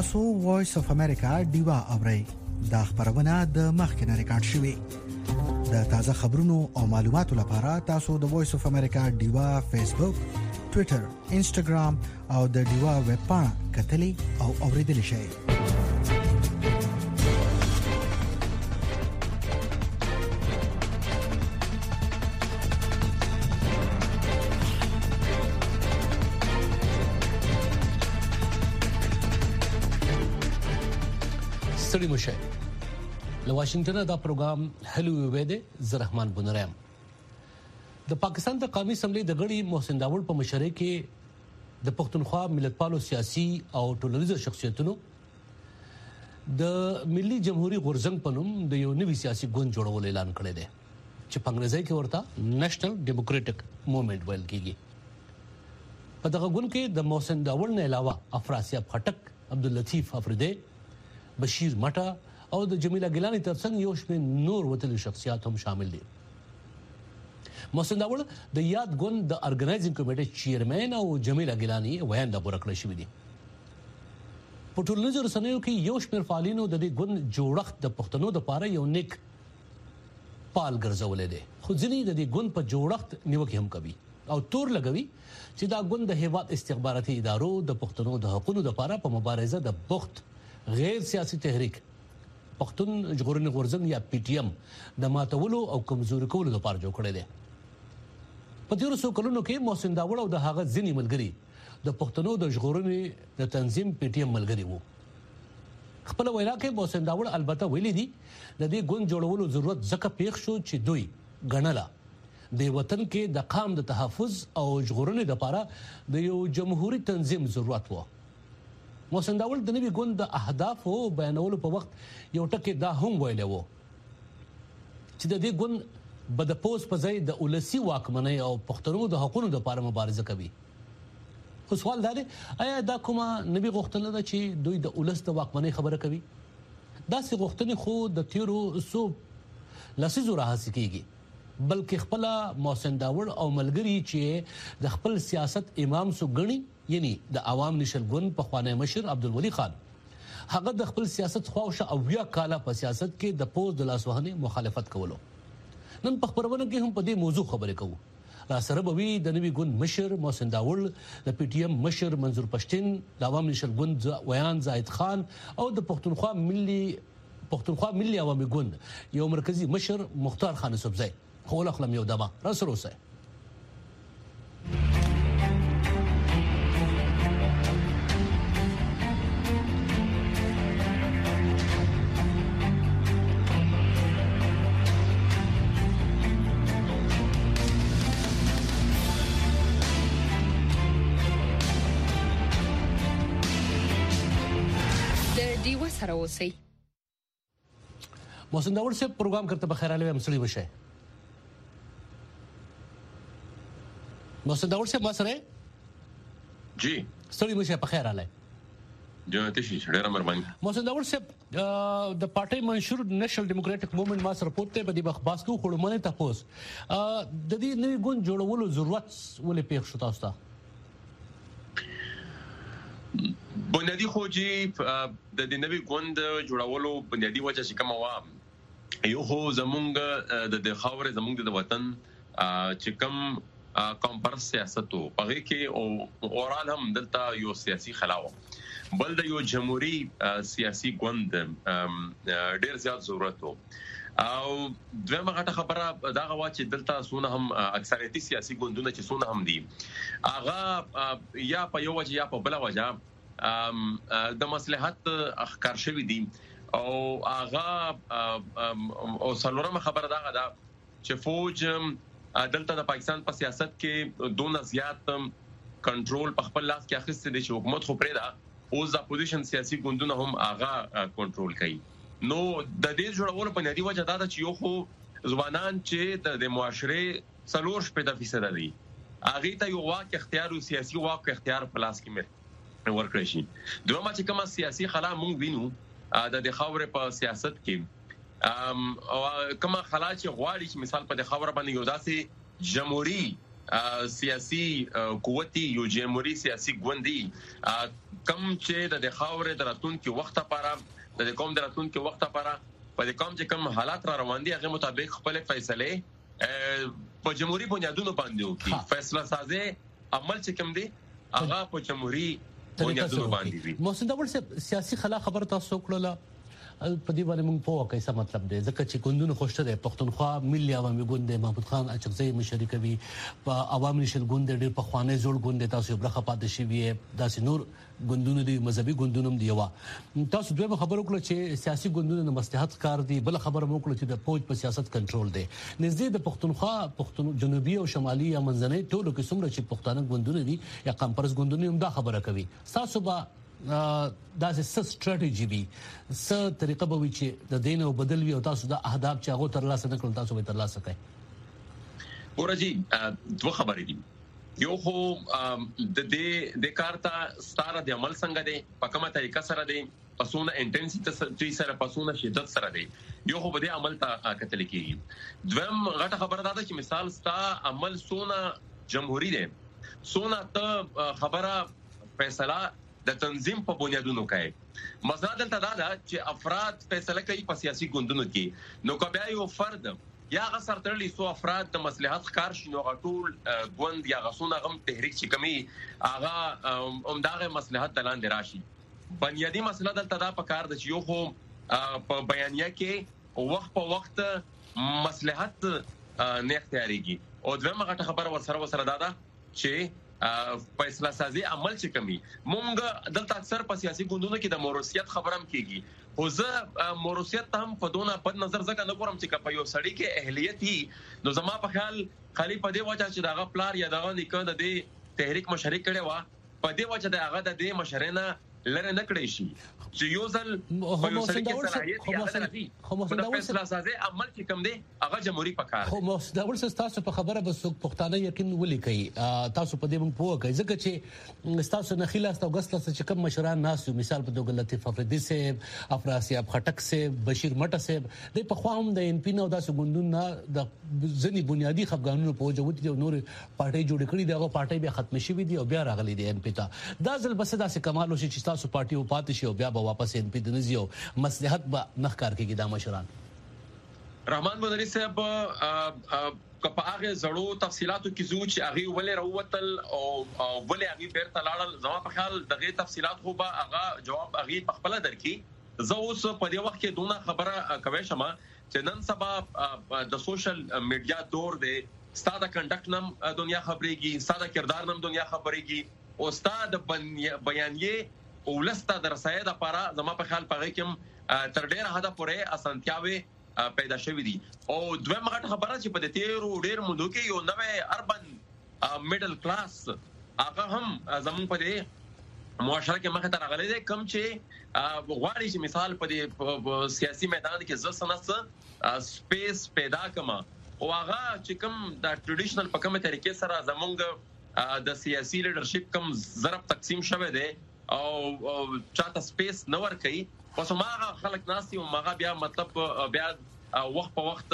تاسو وایس اف امریکا ډیوا اورئ دا خبرونه د مخکنه ریکارډ شوې د تازه خبرونو او معلوماتو لپاره تاسو د وایس اف امریکا ډیوا فیسبوک ټوئیټر انسټاګرام او د ډیوا ویب پاڼه کتلې او اوریدل شئ ستړي مشه له واشنگټن دا پروګرام هلو ویده زرحمان بنرام د پاکستان د قومي اسمبلی د غړي محسن داوړ په مشرۍ کې د پښتونخوا ملتپالو سیاسي او ټولنیز شخصیتونو د ملي جمهوریت غورځنګ په نوم د یو نوي سیاسي ګوند جوړول اعلان کړی دی چې په انګریزي کې ورته نېشنل ډیموکراټک موومېنټ ویل کیږي په دغه ګوند کې د محسن داوړ نه علاوه افراسیاب خټک عبداللطیف افریدی بشیر مټا او د جمیله ګیلانی ترڅنګ یو شمېر نور وتلي شخصیات هم شامل دي محسن داوړ د یاد ګوند د ارګنایزینګ کمیټې چیرمن او جمیله ګیلانی ویاند برکړه شوې دي په ټولنیز رسنیو کې یو شمېر فعالینو د دې ګوند جوړښت د پښتنو د پاره یو نیک پال ګرځولې دي خو ځینې د دې ګوند په جوړښت نیوکه هم کوي او تور لګوي چې دا ګوند د هیواد استخباراتي ادارو د پښتنو د حقوقو لپاره په مبارزه د بوخت غیر سیاسي تحریک پښتون ژغورنې غورځنګ یا پی ټی ایم د ماتولو او کمزوري کولو لپاره جوړ کړی دی په تیرو څو کلونو کې محسن داوړ او د هغه ځینې ملګري د پښتنو د ژغورنې د تنظیم پی ټی ایم ملګري وو خپل وینا کې محسن داوړ البته ویلي دي د دې ګوند جوړولو ضرورت ځکه پیښ شو چې دوی غنلا د وطن کې د قام د تحفظ او ژغورنې لپاره د یو جمهوریت تنظیم ضرورت وو محسن داوړ د نوي ګوند د اهداف او بیانولو په وخت یو ټکی دا هم ویلی وو چې د دې ګوند به د پوس په ځای د ولسی واکمنۍ او پښتنو د حقوقو لپاره مبارزه کوي خو سوال دا دی آیا دا کومه نوي غوښتنه ده چې دوی د ولس د واکمنۍ خبره کوي دا سي غوښتنې خو د تیرو سو لسیزو راهسي کیږي بلکې خپل محسن داوړ او ملګری چې د خپل سیاست امام سو غني یعنی د عوام نشل ګوند په خوانه مشر عبدالولي خان هغه د خپل سیاست خواوشه او یا کاله په سیاست کې د پوز د لاسوهنې مخالفت کولو نن په خبرونه کې هم په دې موضوع خبرې کوو را سره به وي د نوي ګوند مشر محسن داوړ د پی ټی ایم مشر منظور پښتين د عوام نشل ګوند ویان زاهد خان او د پښتونخوا ملي عوامي ګوند یو مرکزی مشر مختار خان صبزی خو لخلم یو دما را سره اوسه سره اوسئ محسن داوړ سے پروګرام کرتے بخیر علی مسلی وشه محسن داوړ سے ما سره جی سړی مشه په خیر علی جنته شي ډیر مهرباني محسن داوړ سے د پارټي منشور نېشنل ډیموکراټک موومېنټ ما سره پورته په دې بخباس کو خړمنه تاسو د دې نوې ګوند جوړولو ضرورت ولې پیښ شو تاسو ته بنیادی خوجي د دې نوي ګوند جوړولو بنیادی وجه چې کومه وا یو خو زمونږ د خاورې زمونږ د وطن چې کوم کمپر سیاستو په کې او اورال هم دلته یو سیاسي خلاو بل د یو جمهوریت سیاسي ګوند ډیر زیات ضرورت وو او دویمه غټه خبره دا غوا چې دلته سونه هم اکثریتي سیاسي ګوندونه چې سونه هم دي اغه یا په یو وجه یا په بل وجه د مصلحت اخکار شوی دي او اغه او څلورمه خبره دا ده چې فوج دلته د پاکستان په سیاست کې دونه زیات کنټرول په خپل لاس کې اخیسته دي چې حکومت خو پرې ده او د اپوزیشن سیاسي ګوندونه هم اغه کنټرول کوي نو د دې جوړولو په نتیجه وجه دا ده چې یو خو ځوانان چې د معاشره 40% دي اغه ته یو واک اختیار او سیاسي واک اختیار په لاس کې ورکړی شي دومره چې کومه سیاسي خلا مونږ وینو د خاورې په سیاست کې او کومه خلا چې غواړي چې مثال په خاور باندې یو داسې جمهوریت سیاسي قوتي یو جمهوریت سیاسي ګوندي کم چې د خاورې د راتلونکي وخت لپاره د قوم د راتلونکي وخت لپاره په دې کوم چې کوم حالات را روان دي هغه مطابق خپل فیصله په جمهوریت بنیادونو باندې وکړي. فیصله سازي عمل چې کوم دي هغه په جمهوریت بنیادونو باندې وي. محسن داور صاحب سیاسي خلا خبر تاسو کړله په دې باندې موږ په واقعي څه مطلب دی ځکه چې ګوندونو خوشته دی پښتونخوا ملي عوامي ګوند محمود خان اچکزی مشري کوي په عوامي نشل ګوند ډېر په خوانې جوړ ګوند تاسو برخه پاتې شي وي داسې نور ګوندونو دي مذهبي ګوندونو دی وا تاسو دوی خبرو کړل چې سیاسي ګوندونو مصلحت کار دي بل خبر مو کړل چې د فوج په سیاست کنټرول دی نږدې د پښتون جنوبي او شمالي یا منځنۍ ټولو کې څومره چې پښتانه ګوندونه دي یا کمپرس ګوندونه هم دا خبره کوي تاسو به دا څه ستراتیژي وي څه طریقه به وي چې د دین او بدل وي او تاسو د اهداف چې هغه تر لاسه نکړل تاسو به تر لاسه کړئ. ورجی دوه خبرې دي یو خو د کارتا ستاره د عمل څنګه دی په کومه طریقه سره دی پسونه انټنسټی سره پسونه شدت سره دی یو خو به د عمل ته کتل کیږي. دویم غټه خبره ده چې مثال ستا عمل سونه جمهوریت دی سونه ته خبره فیصله د تنظیم په بنیادونو کوي. مسله دلته دا ده چې افراد فیصله کوي په سیاسي ګوندونو کې نو کبه یو فرد یا غسر ترلی سو افراد د مصلحت کار شنو غټول ګوند یا غسونه غم تحریک چې کمی اغه عمدغه مصلحت دلاندې راشي. بنیادی مسله دلته دا په کار د یو خو په بیانیه کې وخت په وخت مصلحت نه اختیاريږي او دغه غټه خبره وسره دا ده چې فیصله سازي عمل چې کمی مونږ دلته اکثر په سیاسي ګوندونو کې د موروثیت خبرم کیږي خو زه موروثیت هم په دونه بد نظر ځکه نه ګورم چې په یو سړی کې اهلیت هي نو زما په خیال خالي په دې وجه چې دغه پلار یا دغه نیکه د دې تحریک مشرک کړي وا په دې وجه د هغه د دې مشرنه لره نه کړی شي چې یو ځل په یو سړی کې صلاحیت هغه خو د فیصله سازي عمل چې کوم دی هغه جمهوریت پکار خو مستقبل تاسو په خبره بس پښتانه یقین ولي کوي تاسو په دې مونږ پوه کوي ځکه چې تاسو نه خلاص او غسل چې کوم مشران ناس مثال په دوه لطیف افریدي صاحب افراسیاب خټک صاحب بشیر مټه صاحب د په خواهم د ان پی نو داسې ګوندونه د ځنی بنیادی خفګانونو په وجه وتی نور پارټي جوړ کړی دغه پارټي بیا ختم شي دي او بیا راغلي دي ان پی ته دا ځل بس داسې کمال وشي چې تاسو پارټي او پاتې شي او بیا به واپس ان پی دنزیو مصلحت به نخکار کېږي دا مشران. رحمان بنری صاحب په هغه زړو تفصيلاتو کې زو چې هغه ولې راوتل او ولې هغه بیرته لاړل زما په خیال دغه تفصيلات خو به هغه جواب هغه په خپل درکې زه اوس په دې وخت کې دونه خبره کوي شمه چې نن سبا د سوشل میډیا دور دی ستاده کنډکټ نم دنیا خبرېږي ستاده کردار نم دنیا خبرېږي او ستاده بیانیه ولسته درسایه د لپاره زما په خیال پغې کوم تر ډیره حد پورې اسانتیاوي پیدا شوې دي او دوه مغه خبره چې په دې تیر ډیر مودو کې یو نوې اربن میډل کلاس هغه هم زمون په دې معاشره کې مخه تر غلې ده کم چې غواړي چې مثال په دې سیاسي میدان کې زسنس سپیس پیدا کما او هغه چې کوم د ټریډیشنل په کومه طریقې سره زمونږ د سیاسي لیډرشپ کم ضرب تقسیم شوه ده او چاته سپیس نور کوي پس ماغه خلک ناسي او ماغه بیا مطلب بیا وخت په وخت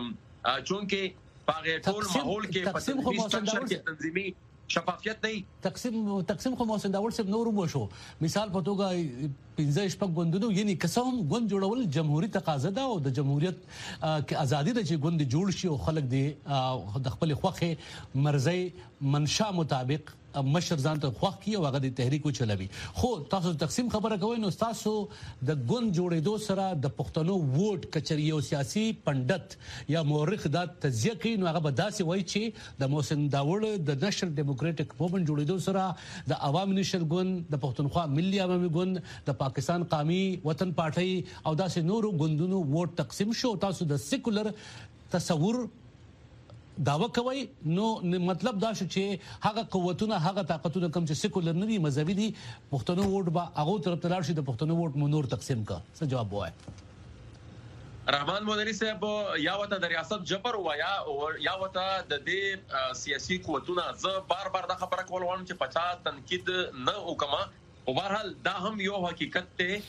چونکه پاغه ټول ماحول کې تقسیم خو موسم تنظیمي شفافیت نه تقسیم خو موسم داول صاحب نور مو شو مثال په توګه 15 شپږ ګوندونو یعنی قسم ګوند جوړول جمهوریت تقاضا ده او د جمهوریت کې ازادي ده چې ګوند جوړ شي او خلک دي د خپل خوخه مرزي منشا مطابق مشر ځان ته خوښ کی او هغه د تحریک چلوي خو تاسو تقسیم خبره کوئ نو تاسو د ګوند جوړېدو سره د پښتنو ووټ کچري او سیاسي پندت یا مورخ د تزیه کوي نو هغه بداسي وایي چې د محسن داوړ د نېشنل ډیموکراټک موومېنټ جوړېدو سره د عوامي نشل ګوند د پښتونخوا ملي عوامي ګوند د پاکستان قومي وطن پارټي او داسې نورو ګوندونو ووټ تقسیم شو تاسو د سیکولر تصور داوا کوي نو مطلب دا چې هغه قوتونه هغه طاقتونه کم چې سیکولر نه دي مذهبي دي پښتنو ووټ به هغه طرف ته لاړ شي د پښتنو ووټ منور تقسیم کا څه جواب وای رحمان مدني صاحب یا وته د ریاست جبر وایا او یا وته د دې سیاسي قوتونه زه بار بار د خبره کول وم چې 50 تنقید نه وکما او بهرحال دا هم یو حقیقت ته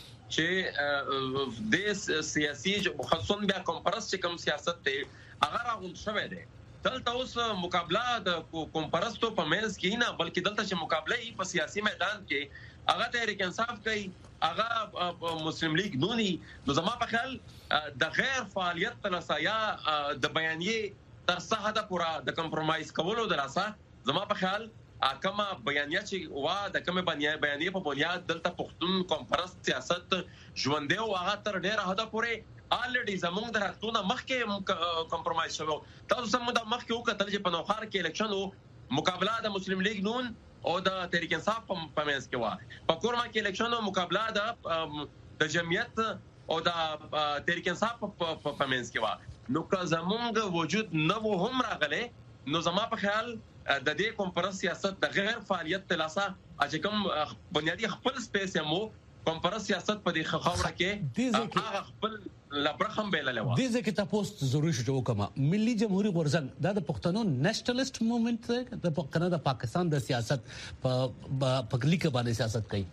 چې د سیاسي خصوصا بیا کمپرس چې کوم سیاست ته هغه راغون شوه دی دلته اوس مقابله د کومپرستو په منځ کې نه بلکې دلته چې مقابله په سیاسي میدان کې هغه تحریک انصاف کوي، هغه مسلم لیگ نونی، نو زما په خیال د غیر فعالیت تلسا یا د بیانیه تر څه حد پورا د کمپرمایز کولو دراسه زما په خیال کما بیانیه چې وا د کومه بیانیه په بنیاد دلته پښتون کانفرنس سیاست ژوندې او هغه تر ډیره حد پورې الریډي زمونږ د حقونو مخکې کمپرمایز شوی. تاسو سم د مخکې وکړل چې په نوخار کې الیکشن او مقابله د مسلم لیگ نون او د تحریک انصاف په منځ کې و. په کورما کې الیکشن او مقابله د جمعیت او د تحریک انصاف په منځ کې و. نو که زمونږ وجود نو هم راغله نو زما په خیال د دې کانفرنس سیاست د غیر فعالیت تلاسا چې کوم بنیادی خپل سپیس مو کانفرنس سیاست په دې خاوره کې هغه خپل لبرخم بیلله و. دې ځکه تاسو ضروري شو کومه ملي جمهوریت غورځنګ دا د پښتنو نېشنلیست موومېنټ د کنه د پاکستان د سیاست په لیکه باندې سیاست کوي.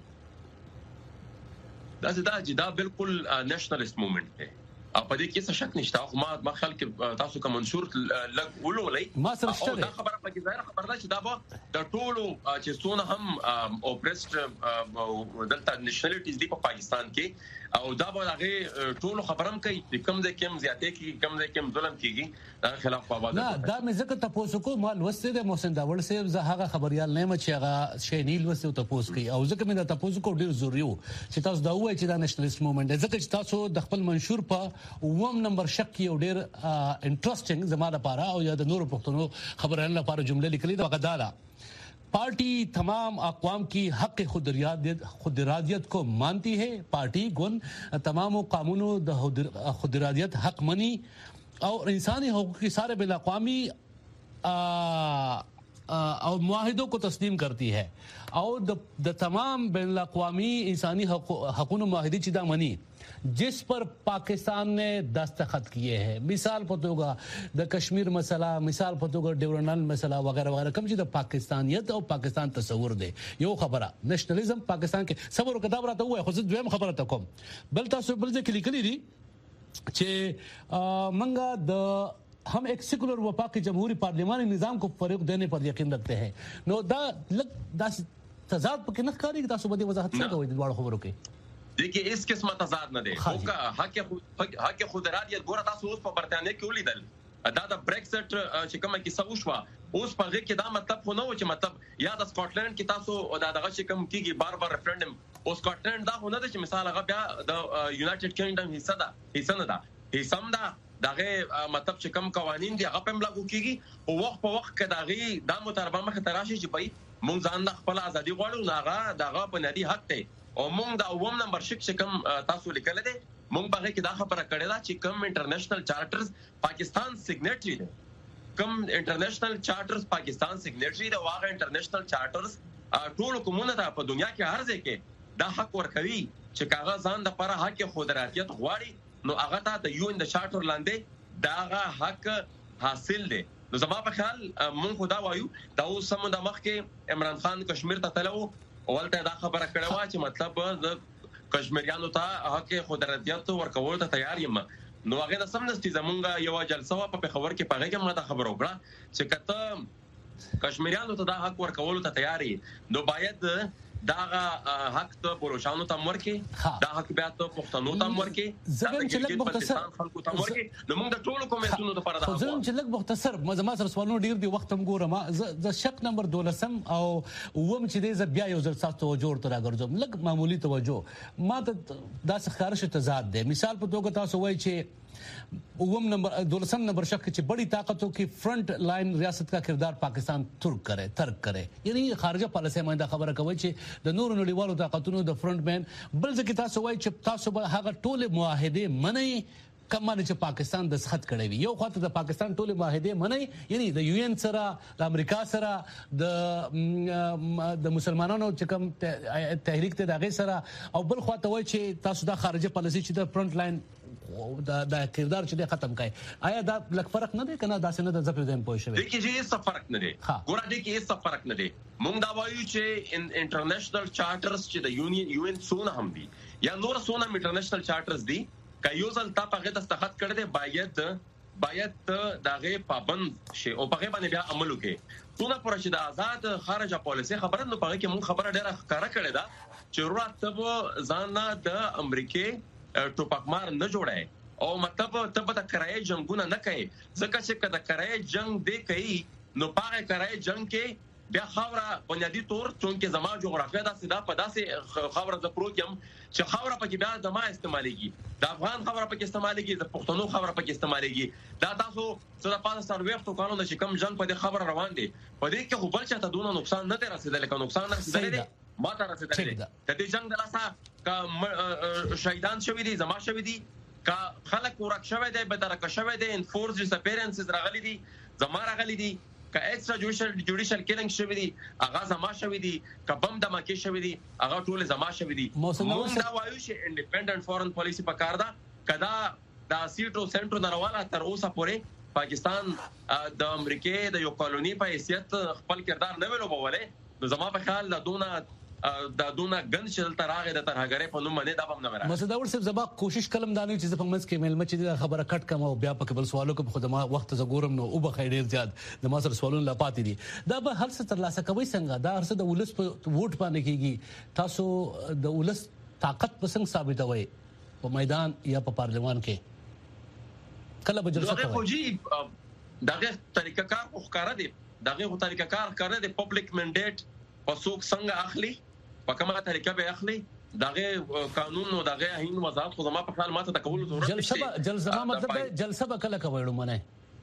دا بالکل نېشنلیست موومېنټ دی او په دې کې څه شک نشته. خو ما خلک تاسو کوم منشور لګ ولولې ما سره شته دا خبره پکې ظاهر خبره ده چې دا به د ټولو چې څونه هم اوپرست دلته نېشنلټیز دی په پاکستان کې او دا به هغه ټولو خبرم کوي چې کم ځای کې زیاتې کې کم ځای کې ظلم کیږي دا خلاف پابند نه. دا مې ځکه تاسو کو مال وسته د محسن داوړ صاحب زه هغه خبريال نه مچ هغه شی نیل وسته تاسو کوي او ځکه مې د تاسو کو ډیر ضروري وو چې تاسو دا وایي چې دا نېشنلیست موومېنټ ځکه چې تاسو د خپل منشور په ووم نمبر شک یو ډیر انټرېسټینګ زموږ لپاره او یا د نورو پښتنو خبرانو لپاره جمله لیکلې دا غداله पार्टी तमाम अक़वाम की हक़ खुदरादियत को मानती है. पार्टी गुन तमाम कानूनों खुदरादियत हक मनी और इंसानी हकूक़ की सारे बिन अक़वामी और मुआहिदों को तस्लीम करती है और द तमाम बिन अक़वामी इंसानी हकूक़ मुआहिदी चिदा मनी जिस पर पाकिस्तान ने दस्तखत किए हैं. मिसाल पतोगा द कश्मीर मसला, मिसाल पतोगा डिवरनल मसला वगैरह वगैरह कम जी द पाकिस्तानियत और पाकिस्तान तस्वुर दे यो खबरा नेशनलिज्म पाकिस्तान के सबर कदाब रहता हुआ खुद द्वम खबर तकम बल तासु बल जे क्लिकली दी चे मंगा द हम एक सेकुलर वफा के जमहूरी पार्लिमानी निजाम को फरोग देने पर यकीन रखते हैं. नो दा तजाद पर किन कारी तासु बदी वजाहत से कोई द्वार खबरों के देखिए इस किस्म तजाद न दे का हक खुदरादियत ګوره تاسو اوس په برتانیې کې ولیدل دا د بریکسټ چې کومه کې سوشوا اوس په هغه کې دا مطلب خو نه و چې مطلب یا د سکاټلند کې تاسو دا دغه چې کوم کېږي بار ریفرندم او سکاټلند دا خو نه ده چې مثال هغه بیا د یونایټډ کینګډم حصہ نه ده حصہ ده دغه مطلب چې کوم قوانين دي هغه په ملاګو کېږي او وخت په وخت کې دغه د متربه مخ تراشي چې پي مونږ ځان د خپل ازادي غواړو نه دغه بنیادی حق دی او مونږ دا ووم نمبر شک چې کوم تاسو لیکل دي مونږ به کې دا خبره کړې ده چې کوم انټرنیشنل چارټرز پاکستان سیګنیټری دي کوم انټرنیشنل چارټرز پاکستان سیګنیټری دي واغه انټرنیشنل چارټرز ټول کومونه ته په دنیا کې هر ځای کې دا حق ورکوي چې کاغذ ځان د لپاره حق خودراتیت غواړي نو هغه ته د یو ان د چارټر لاندې دا حق حاصل دي. نو زما په خیال مونږ خدا وایو دا اوس سم د مخ کې عمران خان کشمیر ته تلو اولته دا خبره کړې و چې مطلب د کشمیریانو ته حق خودراتیت ورکول ته تیار یم. نو هغه د سمنستي زمونږ یو جلسه په خبر کې پغه کې ماته خبر وکړه چې کته کشمیریانو ته دا حق ورکول ته تیار یي نو باید دا حق ته بلوچستان ته ورکي دا حق بیا ته پښتنو ته ورکي زګن چې لږ مختصر خلکو ته ورکي نو موږ د ټولو کومېټونو لپاره دا زګن چې لږ مختصر ما سره سوالونه ډیر دی وخت هم ګورم ز شک نمبر 12 او ووم چې دې ز بیا یو ځل تاسو جوړ تر راګرځم لږ معمولی توجه ما ته دا څه ښکارش تضاد دی. مثال په توګه تاسو وایي چې ووم نمبر 12 نمبر शक की बड़ी ताकतों की फ्रंट लाइन रियासत का किरदार पाकिस्तान तर्क करे यानी खारजा पॉलिसी में दा खबर कोي چې د نور نړیوالو طاقتونو د فرنٹ مین بل ځکه تاسو وایي چې تاسو به هغه ټول معاهده منئ کمانه چې پاکستان د سخت کړی وي یو خاطر د پاکستان ټول معاهده منئ یعنی د یو ان سره د امریکا سره د مسلمانانو چې کوم تحریک ته دغه سره او بل خاطر وایي چې تاسو د خارجه پالیسی چې د فرنٹ لاین دا کردار چې ختم کړي آیا دا لک فرق نه دی کنه دا څنګه د زپر دیم پوه شوی دي کې هیڅ فرق نه دی ګوره دي کې هیڅ فرق نه دی. مونږ دا وایو چې انټرنیشنل چارټرز چې د یو ان سونه هم دي یا نور سونه انټرنیشنل چارټرز دي کایوزل تا په غته دستخط کړی دی باید باید دغه پابند شي او په باندې بیا عمل وکړي. څونه پر چې د آزاد خارجه پالیسي خبره نو په کې مون خبره ډیره ښکارا کړې ده چې ورته ځان د امریکای ټوپکمار نه جوړای او مطلب ته به د کرای جنگونه نه کوي ځکه چې کله کرای جنگ دی کوي نو پاره کرای جنگ کې بیا خاوره بنیادی طور چونکه زما جغرافیه د سیدا په داسې خاوره د پروګرام چې خاوره پکې بیا د ما استعماليږي د افغان خاوره پکې استعماليږي د پښتنو خاوره پکې استعماليږي دا تاسو څه د پاسه سر وخت قانون چې کم جنگ په دې خبره روان دي په دې کې خو بل چاته دونه نقصان نه رسیدل که نقصان نه رسیدل ما ته رسیدل د دې جنگ د لاسه کا شهیدان شوی دي زما شوی دي کا خلک ورک شوی دی به درک شوی دی انفورس ډیسپیرنسز راغلي دي زما راغلي دي کا ایکسترا جوډیشل کیلینګ شوی دي هغه زما شوی دي کا بم دماکي شوی دي هغه ټول زما شوی دي موږ دا وایو چې انډیپندنت فورن پالیسی پکار ده کدا د سیټو سنټرو نارواله تر اوسه پورې پاکستان د امریکای د یو کالونی په حیثیت خپل کردار نه ولوبوله نو زما په خیال دا دونه ګن شل ترغه د ترهګری په نوم باندې دا هم نه راځي. مسداور صاحب زما کوشش کلم دانه چې په منځ کې مل مچ دي خبره کټ کم او بیا په قبل سوالو کې خدما وخت زګورم نو او بخیر ډیر زیات د ما سره سوالونه لا پاتې دي دا به هر څه تر لاسه کوي څنګه دا هر څه د ولس په ووټ باندې کیږي تاسو د ولس طاقت پسند ثابتوي په میدان یا په پارلمان کې کله به جلسه کوي دغه طریقه کار خو ښکارا دي دغه طریقه کار ښکارا دي پبلک منډیټ پسوک څنګه اخلي په کومه طریقه به اخلي دغه قانون او دغه هین وضاحت خو زما په خیال ماته تکول ضرورت نشته. جلسه مطلب جلسه به کله کوي لمنه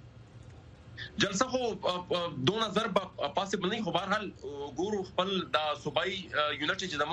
جلسه خو 2000 پاسبل نه خو بهرحال ګورو خپل د صوبایي یونټ چې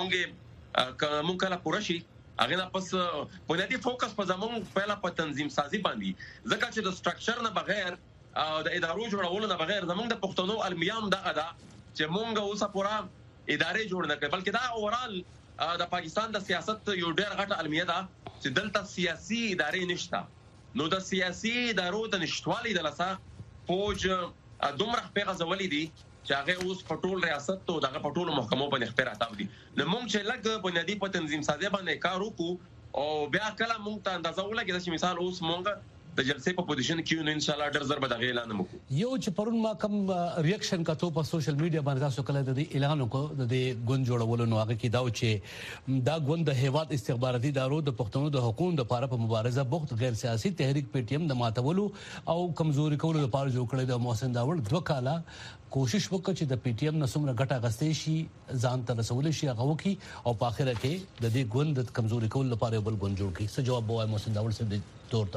زمونږه کله پوره شي هغه نه پس بنیادی فوکس په زمونږ پهلا په تنظیم سازي باندې ځکه چې د سټرکچر نه بغیر د ادارو جوړولو نه بغیر زمونږ د پښتنو المیام دغه دا چې مونږه اوسه پورا ادارې جوړ نه کړي بلکې دا اورال د پاکستان د سیاست یو ډېر غټه المیه ده چې دلته سیاسي ادارې نشته نو د سیاسي ادارو د نشټوالي د لاسه فوج دومره په غزولې دي چې هغه اوس پټول ریاست او دغه پټول محکمو باندې خبره تاو دي نو مونږ چې لګ بنیادی په تنظیم سازي باندې کار وکړو او بیا کله مونږ ته اندازه ولګي چې مثال اوس مونږ د جلسې په پوزیشن کې نو ان شاء الله ډېر زر به د اعلان وکړو یو چې پرون ما کوم ریاکشن کاتو په سوشل میډیا باندې تاسو کله د اعلان وکړو د ګوند جوړولو نو هغه کې دا چې دا ګوند د هیواد استخباراتي ادارو د پښتنو د حقوقو لپاره په مبارزه بوخت غیر سیاسي تحریک پی ټی ایم د ماتولو او کمزوري کولو لپاره جوړ کړی د محسن داوړ 2 کاله کوشش وکړ چې د پی ټی ایم نسومره ګټه غستې شي ځان ته رسول شي هغه وکي او په اخر کې د دې ګوند د کمزوري کولو لپاره بل ګوند جوړ کړي څه جواب وای محسن داوړ صاحب د تور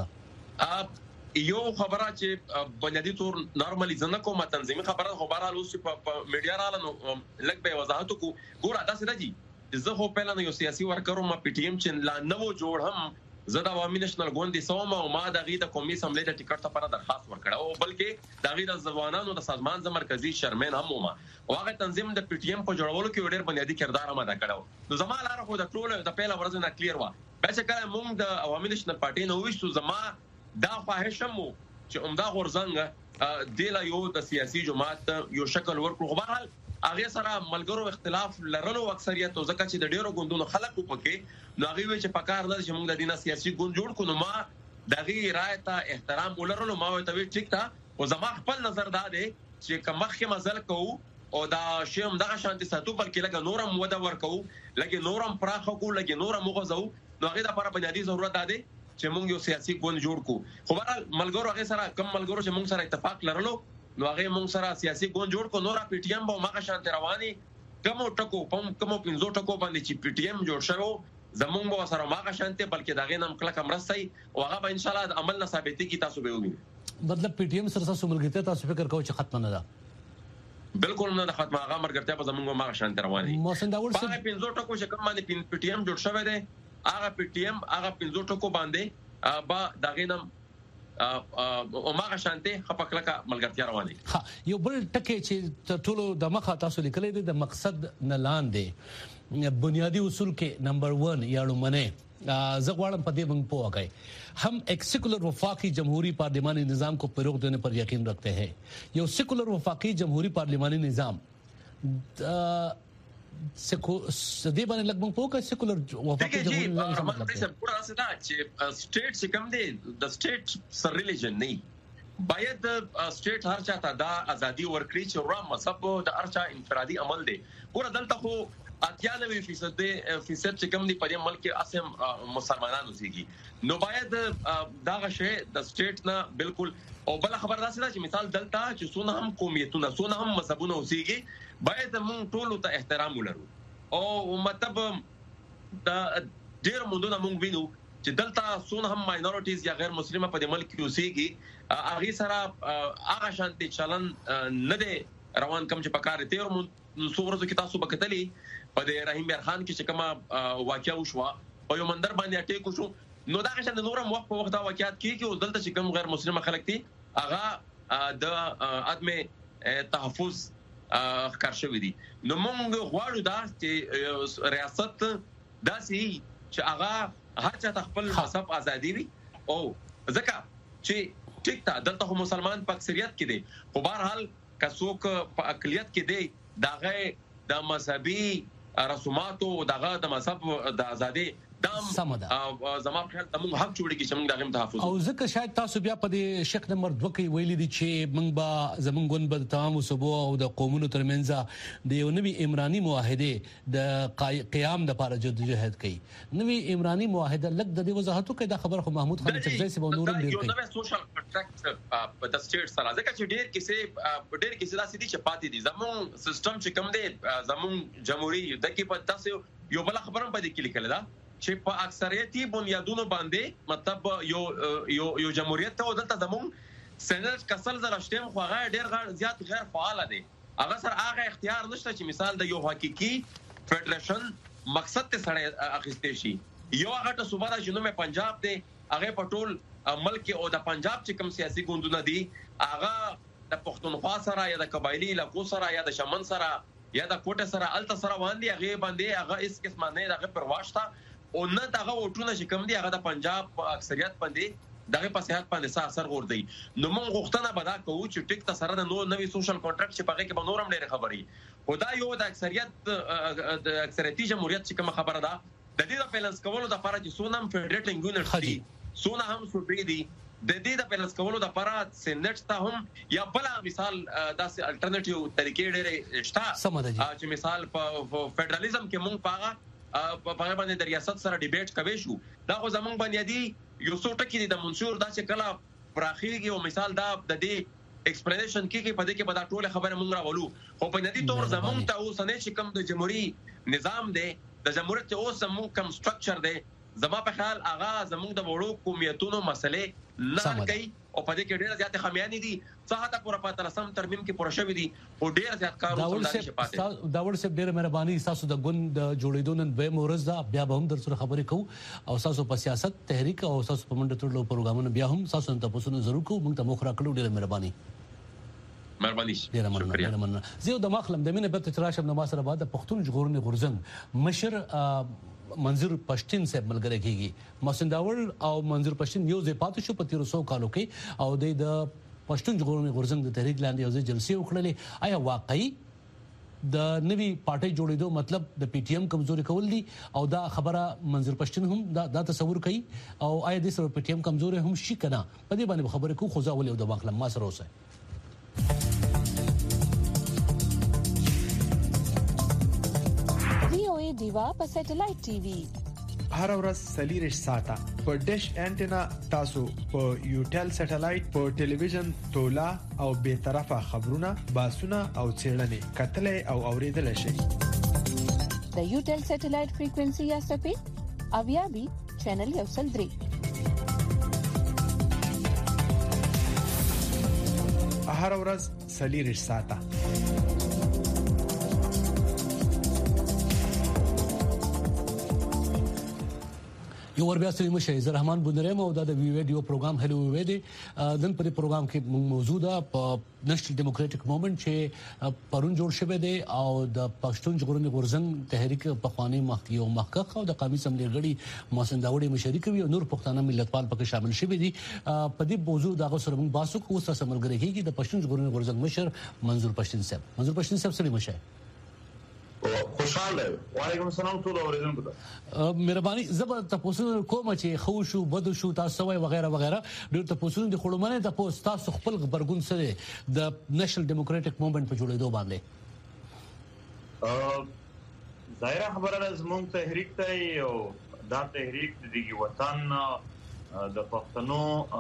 ته یو خبره چې بنیادی طور نارمالي زنه کومه تنظیمي خبره خو بهرحال اوس په میډیا رالنو لګ به وضاحت کو ګور ادا سره دي زه خو په لانه یو سیاسي ورکرو ما پی ټی ایم چې لا نو جوړ هم زه د عوامي نېشنل ګوند سوم او ما د غي د قومي اسمبلی د ټیکټ لپاره درخواست ورکړه او بلکې د غي د ځوانانو د سازمان د مرکزی چیرمن هم ومه او هغه تنظیم د پی ټی ایم په جوړولو کې ډېر بنیادی کردار هم ادا کړو نو زما لاره خو د ټول د پیله ورځ نه کلیر و به چې کله موږ د عوامي نېشنل پارټي نو وښتو زما دا خواهشمو چې عمده غورځنګ د لا یو د سیاسي جماعت یو شکل ورکړو خو بهرحال هغه سره ملګرو اختلاف لرلو اکثریت او ځکه چې د ډیرو ګوندونو خلک پکې نو هغه چې پکار نه چې موږ د دینه سیاسي ګوند جوړ کړو ما دغه رائے ته احترام ولرلو ما ته وی ټیک تا او زما خپل نظر دا دی چې کمخه مزل کوو او دا شیم دغه شانتي ساتو بلکې لګ نورم ودا ورکو لګ نورم پراخو کو لګ نورم مغزو نو هغه د لپاره بنیادی ضرورت ده چې موږ یو سیاسي ګوند جوړ کو خو بهرحال ملګرو هغه سره کم ملګرو چې موږ سره اتفاق لرلو نو هغه موږ سره سیاسي ګوند جوړ کو نور پی ټی ایم به ماغه شانت رواني کوم ټکو کوم پنځو ټکو باندې چې پی ټی ایم جوړ شوی زمونږ به سره ماغه شانت بلکې دغه نام کله کمرستای او هغه به ان شاء الله عمل نه ثابتي کی تاسو به وینئ مطلب پی ټی ایم سره تاسو ملګرتیا تاسو فکر کوئ چې ختم نه ده بالکل نه د ختمه هغه مرګرتیا په زمونږ ماغه شانت رواني محسن داوړ صاحب پنځو ټکو چې کوم باندې پی ټی ایم جوړ شوی دی هغه پی ټی ایم هغه پنځو ټکو باندې با دغه نام او ماغه شانته خپکلکه ملګرتیا رواني ها یو بل ټکی چې ټولو د مخه تاسو لیکلې د مقصد نه لاندې بنیادی اصول کې نمبر 1 یاړو منه زغواړم په دې باندې پوهاږي हम एक सेकुलर वफाकी जमहूरी पार्लिमानी निज़ाम को फ़रोग़ देने पर यकीन रखते हैं ये सेकुलर वफाकी जमहूरी पार्लिमानी निज़ाम دې باندې لګم په کې سیکولر وفاقي جمهوریت مطلب څه پورا څه دا چې سټیټ څخه کوم دی د سټیټ سر ریلیجن نه باید سټیټ هر چا ته دا ازادي ورکړي چې ورا مذهب د هرچا انفرادي عمل دی. ګوره دلته خو 98% چې کوم دی په دې ملک کې اسیم مسلمانانو اوسېږي، نو باید دا غشي د سټیټ نه بالکل. او بل خبر دا چې مثال دلته چې څونه هم قومیتونه څونه هم مذهبونه اوسېږي، باید موږ ټول ته احترام ولرو. او مطلب دا ډېر مونږ وینو چې دلته څونه هم ماینورټیز یا غیر مسلمه په دې ملک کې اوسېږي، هغه سره هغه شانتي چلن نه دی روان کوم چې پکاره تیر مون څورو کې تاسو بکتلې په د رحیم بیر خان کې چې کومه واقعیا وشو او یو مندر باندې اٹیک وشو، نو دا غشن نورم وخت په وخت دا واقعیت کې او دلته چې کوم غیر مسلمه خلک دي هغه د عدم تحفظ ښکار شوی دي. نو موږ غواړو دا چې ریاست داسې چې هغه هر چا خپل مذهب ازادي وي، او ځکه چې ټیک ته دلته مسلمان په اکثریت کې دي، خو بهر حال کڅوک په اقلیت کې دی داغه د مذهبي رسوماتو دغه د مذهب د ازادي دام زما په خیال موږ حق جوړیږي چې موږ دغه تحفظ او ځکه شاید تاسو بیا په دې شق نمبر 2 کې ویلي دي چې موږ به زمونږ ګوند به تمام صوبو او د قومونو ترمنځ د یو نوي عمراني معاهده د قیام لپاره جدوجہد کوي. نوي عمراني معاهده لږ د دې وضاحت کوي. دا خبر خو محمود خان چغزي سي به نورم ډیر کوي. یو نوې سوشل کنټراکټ په د سټیټ سره ځکه چې ډیر کیسه دا سدي چې پاتې دي زمون سیستم چې کوم دی زمون جمهوریت د کې په تاسو یو بل خبرم په دې کې لیکل دا چې په اکثریتي بنیادونو باندې مطلب یو جمهوریت ته دلته زمون سېنات کسل زرشتم خو هغه ډېر زیات غیر فعال دي. هغه سره هغه اختیار نشته چې مثال د یو حقيقي فدرېشن مقصد ته سره اخیستې شي. یو هغه ته صوبه د جنوب پنجاب دی، هغه په ټول ملک او د پنجاب چې کوم سیاسي ګوندونه دي هغه د پښتونخوا سره یا د قبایلی علاقو سره یا د شمن سره یا د کوټه سره الته سره باندې هغه باندې هغه اس قسمه نه دغه پرواش تا او نه دغه وټونه چې کوم دي هغه د پنجاب په اکثریت باندې دغه په صحت باندې اثر ور دي. نو موږ غوښتنه بدا کوو چې ټیک ته سره د نوې سوشل کنټراکټ چې پغه کې به نورم ډېر خبري خدا یو د اکثریتي جمهوریت چې کوم خبره ده د دې د بیلانس کولو د لپاره چې سونم فدریټینګ یونټ دي سونه هم سوبې دي د دې د بیلانس کولو د لپاره سېنات ته هم یا بل مثال داسې الټرنیټیو طریقې ډېر شته چې مثال په فدراليزم کې موږ پاغه په باندې د ریاست سره ډیبیټ کوي شو. دا خو زمونږ باندې دی یو څو ټکی د منصور دا چې کله پراخیږي او مثال دا د دې ایکسپلینیشن کې په دې کې به دا ټول خبره مونږ راولو. خو په ندي تور زمونږ ته اوس نه چې کوم د جمهوریت نظام دی د جمهوریت اوس زمونږ کوم سټرکچر دی زما په خیال هغه زمونږ د وړو قومیتونو مسلې نه کوي او په دې کې ډېر زیات خمیانې دي. صحته پورا پاتره سم ترمیم کې پوره شوې دي او ډېر زیات کارونه سمداري شپاته دا ورسې ډېر مهرباني تاسو د ګوند جوړېدو نن به مورز دا بیا به هم در سره خبرې کوو او تاسو په سیاست تحریک او تاسو په منډه تړلو پروګرامونو بیا هم تاسو ته پوښتنه ضرور کوو. موږ ته مخ راکړو. ډېر مهرباني ډېر مننه. زه د مخلم د مینه به تراشم نو ما سره بعد پښتون ژغورنې غورځنګ مشر منظور پښتين صاحب ملګری کیږي. مسنداول او منظور پښتين یو ځای پاتې شو په 1300 کالو کې او د پښتون ژغورنې غورځنګ د تحریک لاندې یو ځای جلسې وکړلې. آیا واقعي د نوي پارټي جوړېدو مطلب د پی ټی ایم کمزوري کول دي او دا خبره منظور پښتين هم دا تصور کوي او آیا د سره پی ټی ایم کمزوري هم شي کنه په دې باندې خبرې کوو. خو ځاول یو د مخلم ما سره اوسه دیوا په سټلایټ ټي وي هر ورځ سلیریش ساته په ډیش انټینا تاسو په یوټل سټلایټ په ټلویزیون تولا او به طرفه خبرونه باسونه او چیرلنې کتلې او اوریدل شي. د یوټل سټلایټ فریکوئنسي یا سپیډ اویا بي چینل یو سل 3 هر ورځ سلیریش ساته یو ور بیا ستړي مشه زه رحمان بندرم او د ویډیو پروګرام هلو ویډ نن په پروګرام کې موجوده په نېشنل ډیموکراټک موومېنټ چې پرون جوړ شوی دی او د پښتون ژغورنې غورځنګ تحریک پخوانی مخکې او محقق او د قومي سملې غړي محسن داوړي مشري کوي او نور پښتانه ملتپال پکې شامل شوي دي. په دې موضوع دغه سره موږ باسو کوو. تاسو ملګری کیږي د پښتون ژغورنې غورځنګ مشر منظور پښتين صاحب. منظور پښتين صاحب سره مشه خوشاله. وعلیکم السلام ټول اوریدونکو ته. مهرباني زبر تاسو کوم چې خو شو بد شو تاسو وای وغیرہ وغیرہ ډېر تاسو د خړمنه د تاسو خپل خبرګون سره د نېشنل ډیموکراټک موومېنټ په جوړېدو باندې ظاهره خبره ده زموږ تحریک ته او دا تحریک د وطن د پښتنو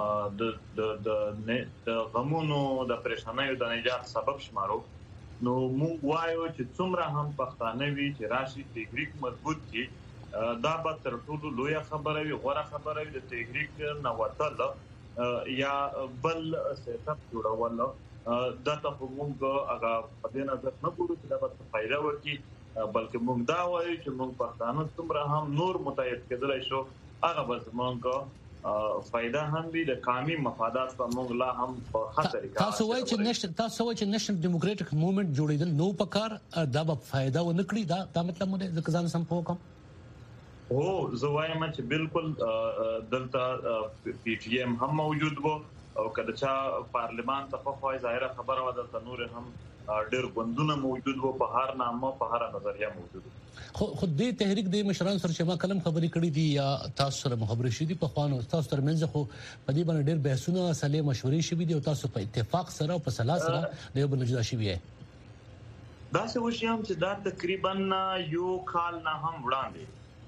د غمونو د پریشانیو د نجات سبب شمارو. نو موږ وایو چې څومره هم پښتانه وي چې راشي تحریک مضبوط کی دا به تر ټولو لویه خبره وي غوړه خبره وي د تحریک نه وتل یا بل سیاست جوړول دا ته موږ هغه په دې نظر نه ګورو چې دا به فائدہ ورکړي بلکې موږ دا وایو چې موږ پښتانه څومره هم نور متحد کېدلای شو هغه به موږ فائدہ هم دي د قومي مفادات په موږ لا هم په خطر کې تاسو وایي چې نېشنل ډیموکراټک موومېنټ جوړیدل نو پکار دا به فائدہ و نکړي دا مطلب مو د ځان سم پوکم او زه وایم چې بالکل دلته پی ټی ایم هم موجود وو او کله چې پارلیمان ته په خوای ظاهره خبره و د نور هم ډېر غوندونه موجود وو په هر نامه په هر نظریه موجود خو دې تحریک د مشران سره چې ما کلم خبرې کړې دي یا تاسو سره مخابره شې دي په خوانو تاسو ترمنځ خو په دې باندې ډېر بحثونه سلې مشورې شوې دي او تاسو په اتفاق سره او په صلاح سره د یو بل جدا شوي یې دا څه وشيام چې دا تقریبا یو کال نه هم وړاندې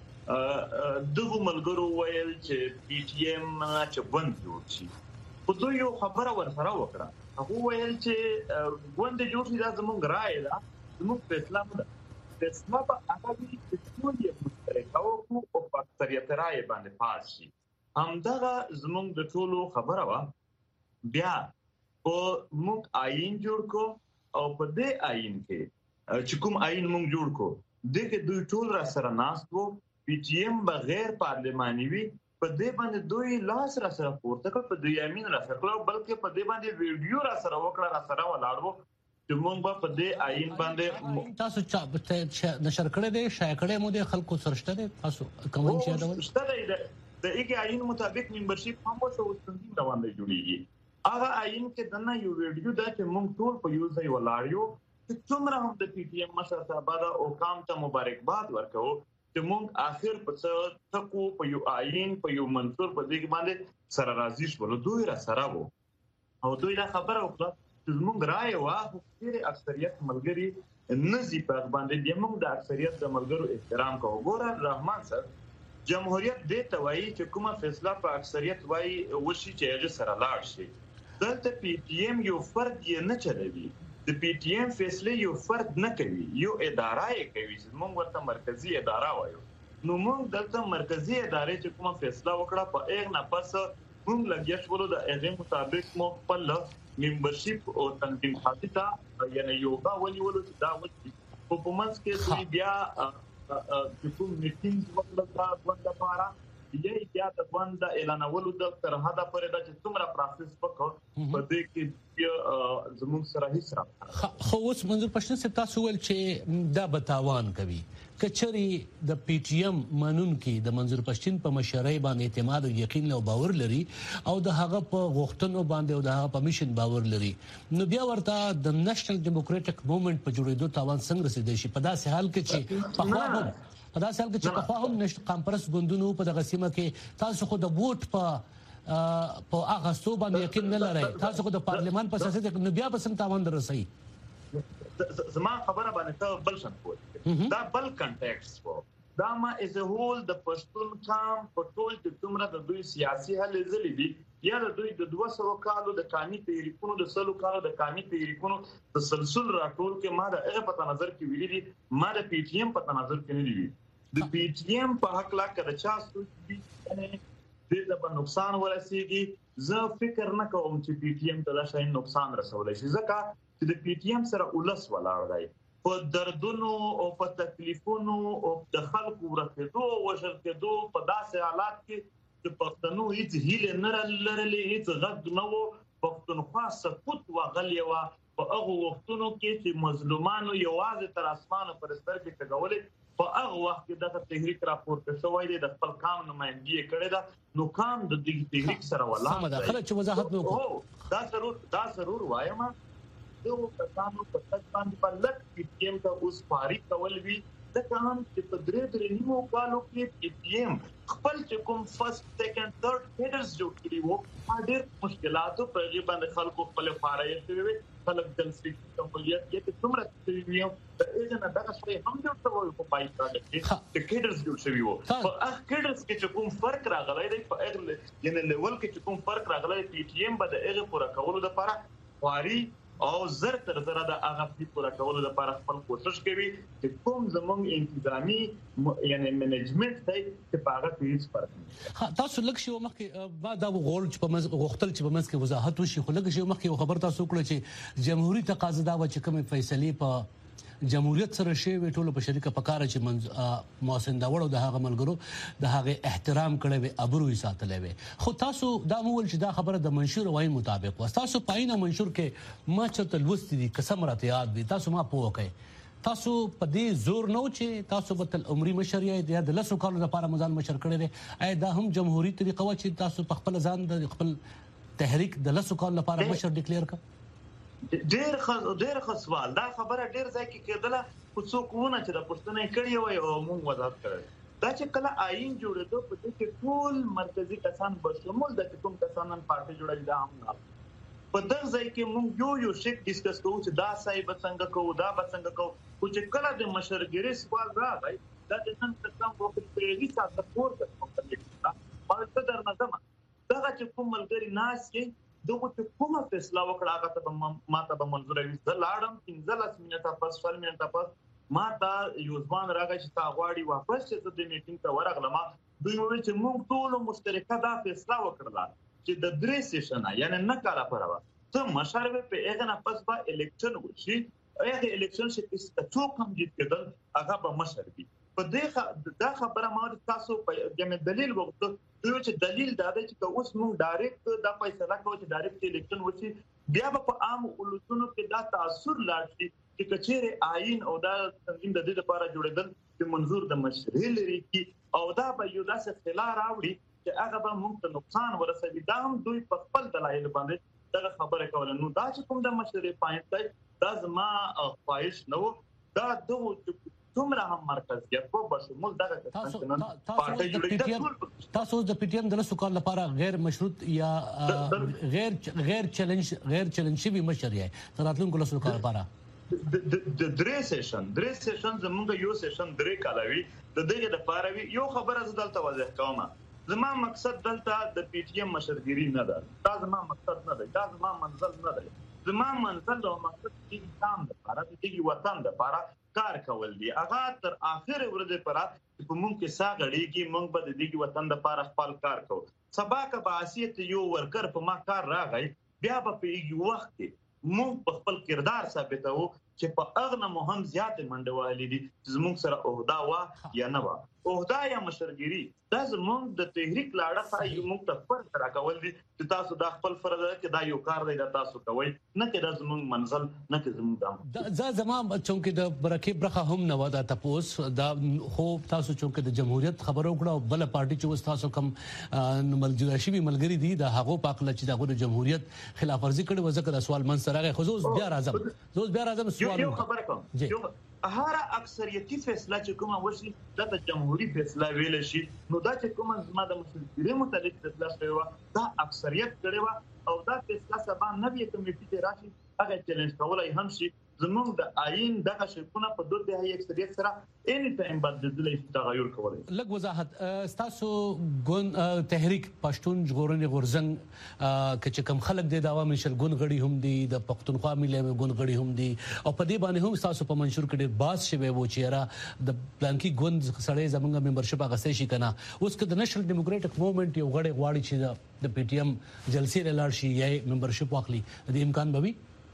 دغه ملګرو ویل چې پی ټی ایم چې بند جوړ شي خو دوی یو خبره ورسره وکړه هغه ویل چې بند جوړ شي دا زموږ رائے ده زموږ فیصله ده فیصله په هغه کې چې ټول یې مشترک او په اکثریت رائے باندې پاس شي همدغه زموږ د ټولو خبره وا بیا په موږ آئین جوړ کو او په دې آئین کې چې کوم آئین موږ جوړ کو دغه دوی ټول را سره ناست وو پی ټی ایم بغیر پارلماني وي په دې باندې دوی لاس را سره پورته کړ په دوی امین را سره کړ بلکې په دې باندې ویډیو را سره وکړه را سره ولاړو چې موږ په دې آئین باندې تاسو نشر کړی دی شایع کړی مو د خلکو سرشته دی تاسو کوم چې دا شته دی د ایګ آئین مطابق ممبرشپ هم وسو ستندین روان دی جوړیږي هغه آئین کې دنه یو ویډیو دا چې موږ ټول په یو ځای ولاړو چې څومره هم د پی ټی ایم مشر صاحب دا او کام ته مبارکباد ورکو چې موږ اخر په تکو په یو آئین په یو منصور په دې باندې سره راضي شول دوی را سره وو او دوی دا خبره وکړه چې موږ رائے واخو چې اکثریت ملګری نزي په باندې د موږ د اکثریت د ملګرو احترام کوو ګوره رحمان صاحب جمهوریت دې توایي چې کومه فیصله په اکثریت وایي وشي چې هغه سره لاړ شي دلته پی ټی ایم یو فرد یې نه چلوي د پی ټی ایم فیصله یو فرد نه کوي یو اداره یې کوي چې موږ ورته مرکزی اداره وایو نو موږ دلته مرکزی ادارې چې کومه فیصله وکړه په ایک نه پس موږ لګیا شو د هغه مطابق مو خپل ممبرشپ او تنظیم خاطر یعنی یو دا ونیول چې دا وځي په پمنس کې دوی بیا چې کوم میټینګ وکړه دا لپاره بیا د باند اعلانولو د تر حدا پرې د څومره پروسس وکړ په دې کې زموږ سره هیڅ خو اوس منظور پښتون سپ تاسو ول چې دا بتاوان کوي کچري د پی ټی ایم مانون کې د منظور پښتون په مشرۍ باندې اعتماد او یقین او باور لري او د هغه په غوښتنو باندې او د هغه په میشن باور لري نو بیا ورته د نېشنل ډیموکراټک موومېنټ په جوړېدو تاوان څنګه رسیدي شي په داسې حال کې چې په داسې حال کې چې په خواهم نشته قامپرس ګوندونو په دغه سیمه کې تاسو خو د ووټ په هغه څو باندې یقین نه لرئ تاسو خو د پارلمان په سیاست کې نو بیا به څنګه تاوان درسي زما خبره باندې ته بل شان کوي دا بل کنټیکست وو دا ما از ا هول د پښتون قام په ټول کې څومره د دوی سیاسي هلې ځلې دي یا د دوی د 200 کالو د قانوني تحریکونو د 100 کالو د قانوني تحریکونو تسلسل راټول کې ما د هغه په نظر کې ویلي دي ما د پی ټی ایم په نظر کې نه دي د پی ټی ایم په حق لا کړه چا سوچ دي دې د نقصان ورسیږي زه فکر نه کوم چې پی ټی ایم ته دا شي نقصان رسولای شي ځکه چې د پی ټی ایم سره ولس ولاړ دی په دردونو او په تکلیفونو او د خلکو ورکېدو او وژل کېدو په داسې حالات کې چې پښتنو هیڅ هیله نه لرلې هیڅ غږ نه وو پښتونخوا سقوط وغلې وه په هغه وختونو کې چې مظلومانو یوازې تر اسمانه پر سترګې ټکولې په هغه وخت کې دغه تحریک راپورته شوی دی د خپل قام نمائندګي کړې ده نو قام د دې تحریک سره ولاړ خله چې وضاحت وکړو دا ضرور وایم دغه کسانو په تک باندې په لک پی ټی ایم ته اوس فارغ کول وی ځکه هم چې په درې نیمو کالو کې پی ټی ایم خپل چې کوم فرست سیکنډ ثرد هیډرز جوړ کړي وو ډېر مشکلاتو په هغه باندې خلکو خپل فارغ شوي خلک جلسې کوملیت کې څومره سوي د ایجن دغه شی هم جوړ شوی په پایتخت کې د هیډرز جوړ شوی وو په هغه هیډرز کې چې کوم فرق راغلی دی په هغه یعنی لیول کې چې کوم فرق راغلی پی ټی ایم به د هغه پوره کولو لپاره خواري او زر تر زر د هغه په پوره کولو لپاره خپل کوشش کوي چې کوم زموږ انتظامی یعنی منیجمنت دی چې په هغه کې هیڅ فرق نه تاسو لکه شی مخکې بعد دا غوړ چې په غوښتل چې په منځ کې وضاحت وشي خو لکه شی مخکې خبر تاسو کړل چې جمهوریت تقاضا دا و چې کوم فیصله په جمهوریت سره شی وی ټولو په شریکه پکاره چې محسن داوړ او د هغه ملګرو د هغه احترام کړی وي ابرو یې ساتلې وي خو تاسو دا مول چې دا خبره د منشور وای مطابق و تاسو پاینه منشور کې ما چته لوستي دي قسم راته یاد دي تاسو ما پوهه تاسو په دې زور نو چې تاسو به تل عمرې مشریا د لسو کالو لپاره مزال مشر کړی دی دا هم جمهوریت طریقه و چې تاسو په خپل ځان د خپل تحریک د لسو کالو لپاره مشر ډیکلیئر کړ ډېر خصوال دا خبره ډېر ځای کې کېدله خو څوک ونه چې د پښتنې کړی وي او موږ وضاحت کړی دا چې کله آئین جوړېدو په دې کې ټول مرکزی کسان بشمول د کوم کسانان پارټي جوړوي دا هم نه په دغه ځای کې موږ یو شی ډیسکس کوو چې دا صاحب څنګه کوو دا څنګه کوو خو چې کله د مشرګری سوال راغی دا د نن څنګه وخت په دې سات د پور د کوم په در نظم دغه چې کوم ملګری ناس کې دغه چې کومه فیصله وکړه هغه ته ماته به منظور وي زه لاړم 15 منټه پس 4 منټه پس ما ته یوزبان راغی چې تا غواړي واپس چې د میټینګ ته ورغلم دوی وویل چې موږ ټول مشترکه دا فیصله وکړه چې د درې سیشن یعنی نه کاله پروا ته مشر په هغه نه پس به الیکشن وشي هغه الیکشن چې څوک هم جیت کېدل هغه به مشر وي په دې دا خبره ما تاسو په جمع دلیل وغوښتل دوی چې دلیل دا دی چې اوس موږ ډایرکټ دا فیصله کوو چې ډایرکټ الیکشن وشي بیا په عام ولسونو کې دا تاثیر لاړ چې کچېره آئین او دا تنظیم د دې لپاره جوړېدل چې منظور د مشرۍ لري کې او دا به یو داسې خلا راوړي چې هغه به موږ ته نقصان ورسوي دا هم دوی په خپل دلایل باندې دا خبره کوله نو دا چې کوم د مشرۍ پاینټ دی دا زما خواهش نه و دا دغه څومره هم مرکزیت په بشمول دغه تاسو د پی ټی ایم د لسو کال لپاره غیر مشروط یا غیر چیلنج شوی مشرۍ تراتلونکو لسو کال لپاره د درې سیشن زمونږ یو سیشن درې کالوي د دغه لپاره یو خبره زدلته واضح کوم زما مقصد دلته د پی ټی ایم مشرګری نه ده دا زما مقصد نه ده دا زما منزل نه ده زما منزل او مقصد د انسان لپاره د وطن لپاره کار کول دي هغه تر اخر ورځې پره په مونږ کې ساغړيږي مونږ به د دې وطن لپاره خپل کار کوو سبا که باسیت یو ورکر په ما کار راغی بیا په یو وخت کې مونږ په خپل کردار ثابتو چې په اغنه مهم زیات منډوالې دي چې زموږ سره عہده وا یا نه وا عہده یا مشرګری دا زموږ د تحریک لاړه ځای موږ ته فرض راکول دي چې تاسو د خپل فرض کې دا یو کار دی دا تاسو کوي نه کې دا زموږ منزل نه کې زموږ دا زمام چونکه د برکه برخه هم نه ودا تاسو دا خو تاسو چونکه د جمهوریت خبرو کړه بل پارټي چې تاسو کم ملګری ملګری دي د هغه پاکله چې د جمهوریت خلاف ورزي کړي وځکه د سوال من سره خصوص بیا راځم یو خبره کوم یو هر اکثریتي فیصله چې کومه وشي د جمهوریت فیصله ویل شي نو دا چې کومه زما د مشرګری متعلق فیصله شوی دا اکثریت کړي او دا فیصله سبا نوې کمیټې ته راشي هغه چیلنج کولای هم شي زموږ د آئین دغه شکونه په 2/3 اکثریت سره اني ټایم بدلېدل شي تغیر کولای لږ وضاحت تاسو تحریک پښتون ژغورنې غورځنګ چې کوم خلک د عوامي مشل ګون غړي هم دي د پښتونخوا ملي ګون غړي هم دي او په دې باندې هم تاسو په منشور کې باز شوی و چې را د پلانکی ګوند سړی زمونږ ممبرشپ اغستې شي کنه اوس که د نېشنل ډیموکراټک موومېنټ یو غړي غواړي چې د پی ټی ایم جلسې لاړ شي یا ممبرشپ واخلي د امکان به وي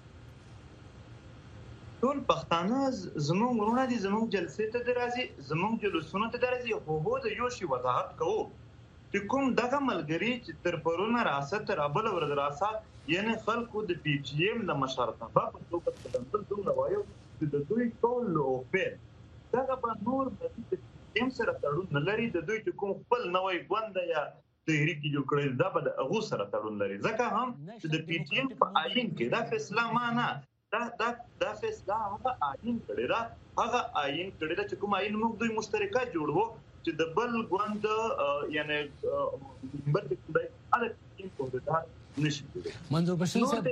ټول پښتانه زموږ ورونه دي زموږ جلسې ته درازي زموږ جلوسونه ته درازي خو د یو شی وضاحت کوو چې کوم دغه ملګری چې تر پرونه راست رابل ور دراسه یعنی خلکو د پی ټی ایم د مشارکت په توګه څنګه دوه وایو چې د دوی ټول او په دغه په نور د پی ټی ایم سره تړون لري د دوی چې کوم خپل نوې ګوند یا تحریک جوړ کړی دا به د هغه سره تړون لري ځکه هم چې د پی ټی ایم په آئین کې دا فیصله معنا دا فیصله هغه آئین کړی دا چې کوم آئین موږ دوی مشترکه جوړو چې د بل ګوند یعنی منبر کې خدای هغه ټیم په دې نشي منظور بشیر صاحب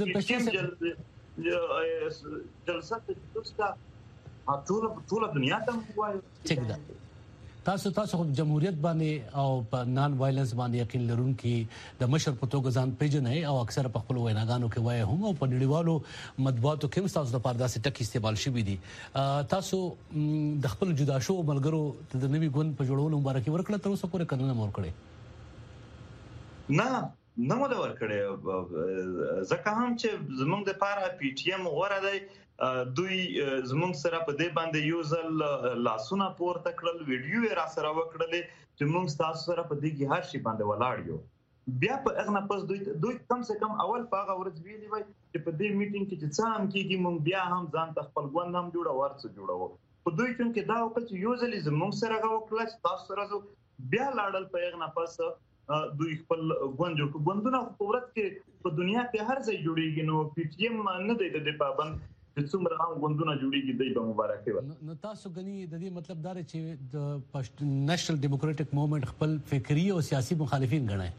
جلسه ته ټول دنیا ته وایي ټیک ده تاسو جمهوریت باندې او په نان وایلنس باندې یقین لرونکي د مشر په توګه ځان پیژنئ او اکثر په خپل ویناګانو کې وایي هم او په نړیوالو مطبوعاتو کې تاسو د پاره داسې ټکي استعمال شوي دي تاسو د خپل جدا شو ملګرو د نوي ګوند په جوړولو مبارکي ورکړه تر اوسه پورې کنه مور کړې نه مو دا ورکړې ځکه هم چې زمونږ د پاره پی ټی ایم غوړه دی دوی زمونږ سره په دې باندې یو ځل لاسونه پورته کړل ویډیو را سره وکړلې چې موږ تاسو سره په دې کې هر شي باندې ولاړ یو بیا په اغنه پس دوی کم سے کم اول پاغه ورځ ویلې وای چې په دې میټینګ کې چې څه هم کېږي موږ بیا هم ځان ته خپل ګوند هم جوړو په دوی چې دا وکړي چې یو ځل زمونږ سره غوښتل چې تاسو سره بیا لاړل په اغنه پس دوی خپل ګوندونه په ورځ کې په دنیا کې هر ځای جوړیږي نو پی ټی ایم نه دی د پابند څومره هم غوندونه جوړیږي د مبارکي نو تاسو غني د دې مطلب دا چې د نېشنل ډیموکراټک موومېنټ خپل فکری او سیاسي مخالفین ګڼي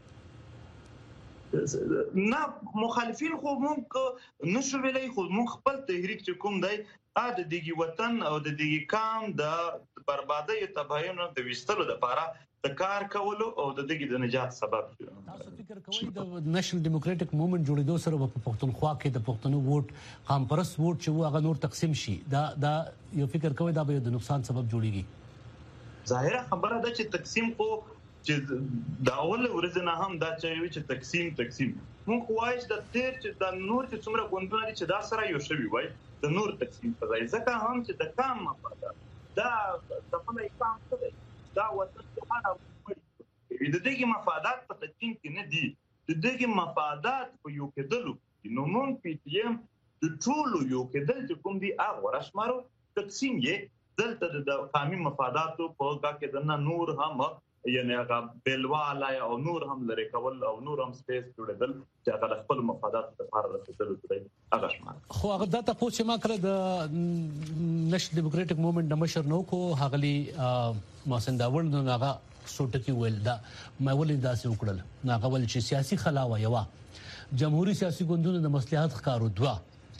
نه مخالفین خو موږ نشو ویلای خو موږ خپل تحریک چې کوم دی د دغه وطن او د دغه قام د بربادۍ تباہیو د وستلو لپاره د کار کولو او د دغه د نجات سبب تاسو فکر کوئ د نېشنل ډیموکراټک موومېنټ جوړېدو سره په پښتونخوا کې د پښتنو ووټ قام پرست ووټ چې هغه نور تقسیم شي دا یو فکر کوئ دا به د نقصان سبب جوړيږي ظاهره خبره ده چې تقسیم کو چې دا اول ورځنه هم دا چې تقسیم موږ وایو د تیر چې د نور چې څومره ګوندونه دي چې دا سره یو شوی وای د نور تقسیم په ځای ځکه هم چې د کام مفاده دا د خپل کام څه دی دا وطن ته هغه د دې مفادات په تقسیم کې نه دي د دې مفادات په یو کېدلو نو مونږ پی ټی ایم د ټولو یو کېدل چې کوم دي هغه راشمارو تقسیم یې دلته د قومي مفاداتو په هغه کې د نور هم یعنی هغه بلواله او نور هم لري کول او نور هم سپیس جوړېدل چې هغه خپل مفادات لپاره رسیدل کوي هغه شمار خو هغه د تاسو چې ما کړ د نېشنل ډیموکراټک موومېنټ د مشر نو کو هغلی محسن داوړ نو هغه سوټکی ویل دا مې ولې داسې وکړل هغه ول چې سیاسي خلاوه یوا جمهوریت سیاسي ګوندونو د مصلحت ښکارو دوا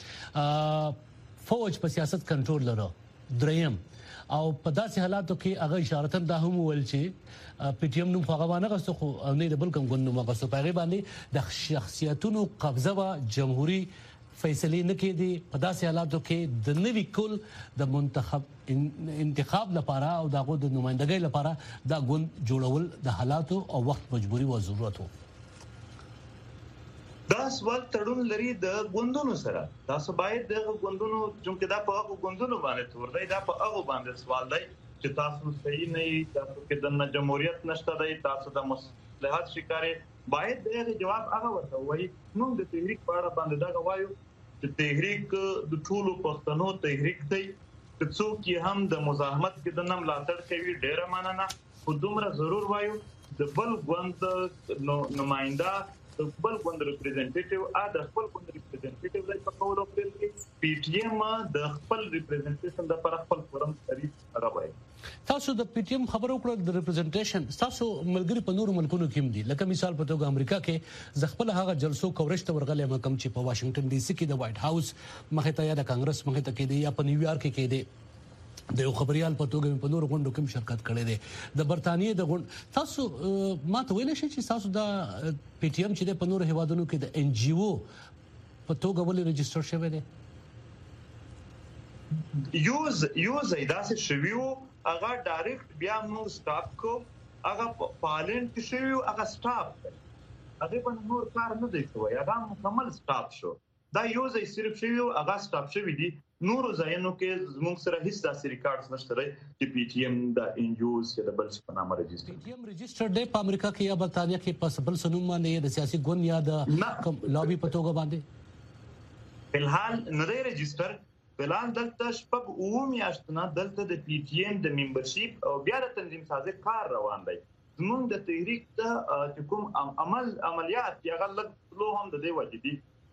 فوج په سیاست کنټرول لرو دریم او په داسې حالاتو کې هغه اشاره دا هم ول چې پی ټی ایم نو فغوانه غوښتو خو نه د بل کوم ګوند نو غوښتو په باندې د شخصیتونو قبضه وا جمهوریت فیصله نه کېدي په داسې حالاتو کې د نوي کول د منتخب انتخاب لپاره او دغه د نمائندګۍ لپاره دا ګوند جوړول د حالاتو او وخت مجبوري او ضرورت وو دا سوال تړون لري د ګوندونو سره تاسو باید د ګوندونو چې دا په هغه ګوندونو باندې تور دی دا په هغه باندې سوال دی چې تاسو صحیح نه یې تاسو کې د جمهوریت نشته دی تاسو د مصلحت شکارې باید دغه جواب هغه ورته وایي موږ د تحریک په اړه باندې دا وایو چې تحریک د ټولو پښتنو تحریک دی چې څوک یې هم د مزاحمت کې د نم لاتړ کوي ډیره مننه خو دومره ضرور وایو د بل ګوند نمائنده خپل ګوند ریپرزنټیټیو د خپل ګوند ریپرزنټیټیو د پکولو کې پی ټی ایم د خپل ریپرزنټیشن د پر خپل فورم تعریف راوړي تاسو د پی ټی ایم خبرو کړو د ریپرزنټیشن تاسو ملګری په نورو ملکونو کې هم دي لکه مثال په توګه امریکا کې ز خپل هغه جلسو کوریج ته ورغلې مکم چې په واشنگټن ډي سي کې د وایټ هاوس مخه ته یا د کانګرس مخه ته کې دی یا په نیویارک کې دی د یو خبريال په توګه په نورو غونډو کې شرکت کړي دي د برتانیې د غونډ تاسو ما ته ویل شي چې تاسو د پی ټی ایم چې په نورو هیوادونو کې د ان جی او په توګه ولې ريجستره شوی دی یو زیداسه شویو هغه ډایرکټ بیا موږ سټاپ کو هغه پالنټ کې شویو هغه سټاپ هغه په نور کار نه دی کوي هغه مکمل سټاپ شو دا یو ځای صرف شویو هغه سټاپ شوی دی نورو ځایونو کې موږ سره هیڅ داسې ریکارډز نشته چې پی ټی ایم د ان جی اوز یا د بل څه په نامه ريجستره پی ټی ایم ريجستره دی په امریکا کې یا برتانیې کې په بل سنوم باندې د سیاسي ګوند یا د لابي په توګه باندې فلحال نه دی ريجستره بلان دلته شپږ او میاشتونه دلته د پی ټی ایم د ممبرشپ او بیا د تنظیم سازي کار روان دی زموږ د تحریک د کوم عملیات یا غلط لو هم د دی وجدي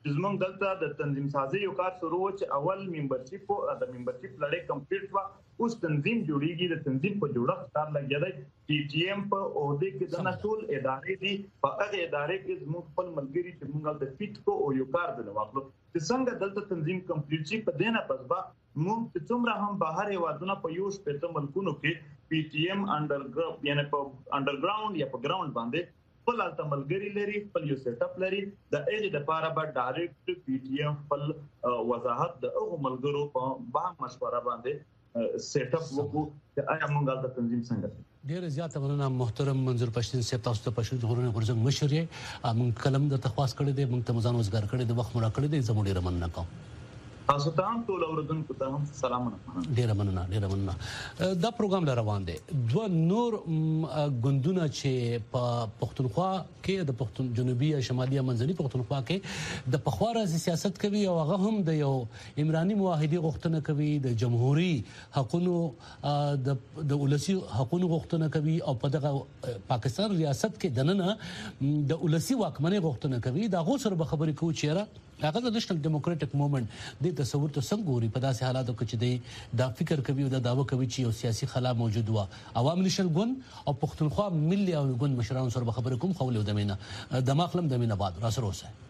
زمونږ دلته د تنظیم سازي یو کار شروع چې اول ممبرشپ د ممبرشپ لړۍ کمپلیټ وا اوس تنظیم جوړیږي د تنظیم په جوړښت کار لګیږي پی ټی ایم په عہده کې د نټول ادارې دي په هغه ادارې کې زموږ خپل ملګری چې موږ د فیټ کو او یو کار د واخلو چې څنګه دلته تنظیم کمپلیټ شي په دینه پسبا موږ چې څومره هم بهر یوادونه په یو شپږ ملکونو کې پی ټی ایم انډرګراوند یعنی په انډرګراوند یا په ګراوند باندې خپل التملګری لري خپل یو سیټ اپ لري د ایج د لپاره به ډایرکټ پی ټی ایم خپل وضاحت د هغه ملګرو په با مشوره باندې سیټ اپ وکړو چې آیا موږ د تنظیم څنګه ډیر زیات مننه محترم منظور پښتون صاحب تاسو ته پښتون غرونه ورزنګ مشر یې موږ کلم د تخواس کړی دی موږ ته مزان وزګار کړی دی وخت مړه کړی دی زموږ ډیر مننه کوم تاسو ته هم ټول اوردونکو ته هم سلامونه ډیر مننه دا پروګرام روان دی دوه نور غوندونه چې په پښتونخوا کې د پښتون جنوبي او شمالي منځني پښتونخوا کې د پخواره سیاست کوي او هغه هم د یو عمراني معاهده غوښتنه کوي د جمهوریت حقوقو د ولسی حقوقو غوښتنه کوي او په دغه پاکستان ریاست کې دننه د ولسی واکمنۍ غوښتنه کوي دا غو سره به خبرې کوو چیرې هغه د نېشنل ډیموکراټک موومېنټ د تصور ته څنګه ګوري په داسې حالاتو کې چې دا فکر کوي او دا داوا کوي چې یو سیاسي خلا موجود و عوام نشل ګون او پښتونخوا ملي او ګون مشرانو سره خبرې کوم خو له دمینه د ماخلم دمینه بعد را سره اوسه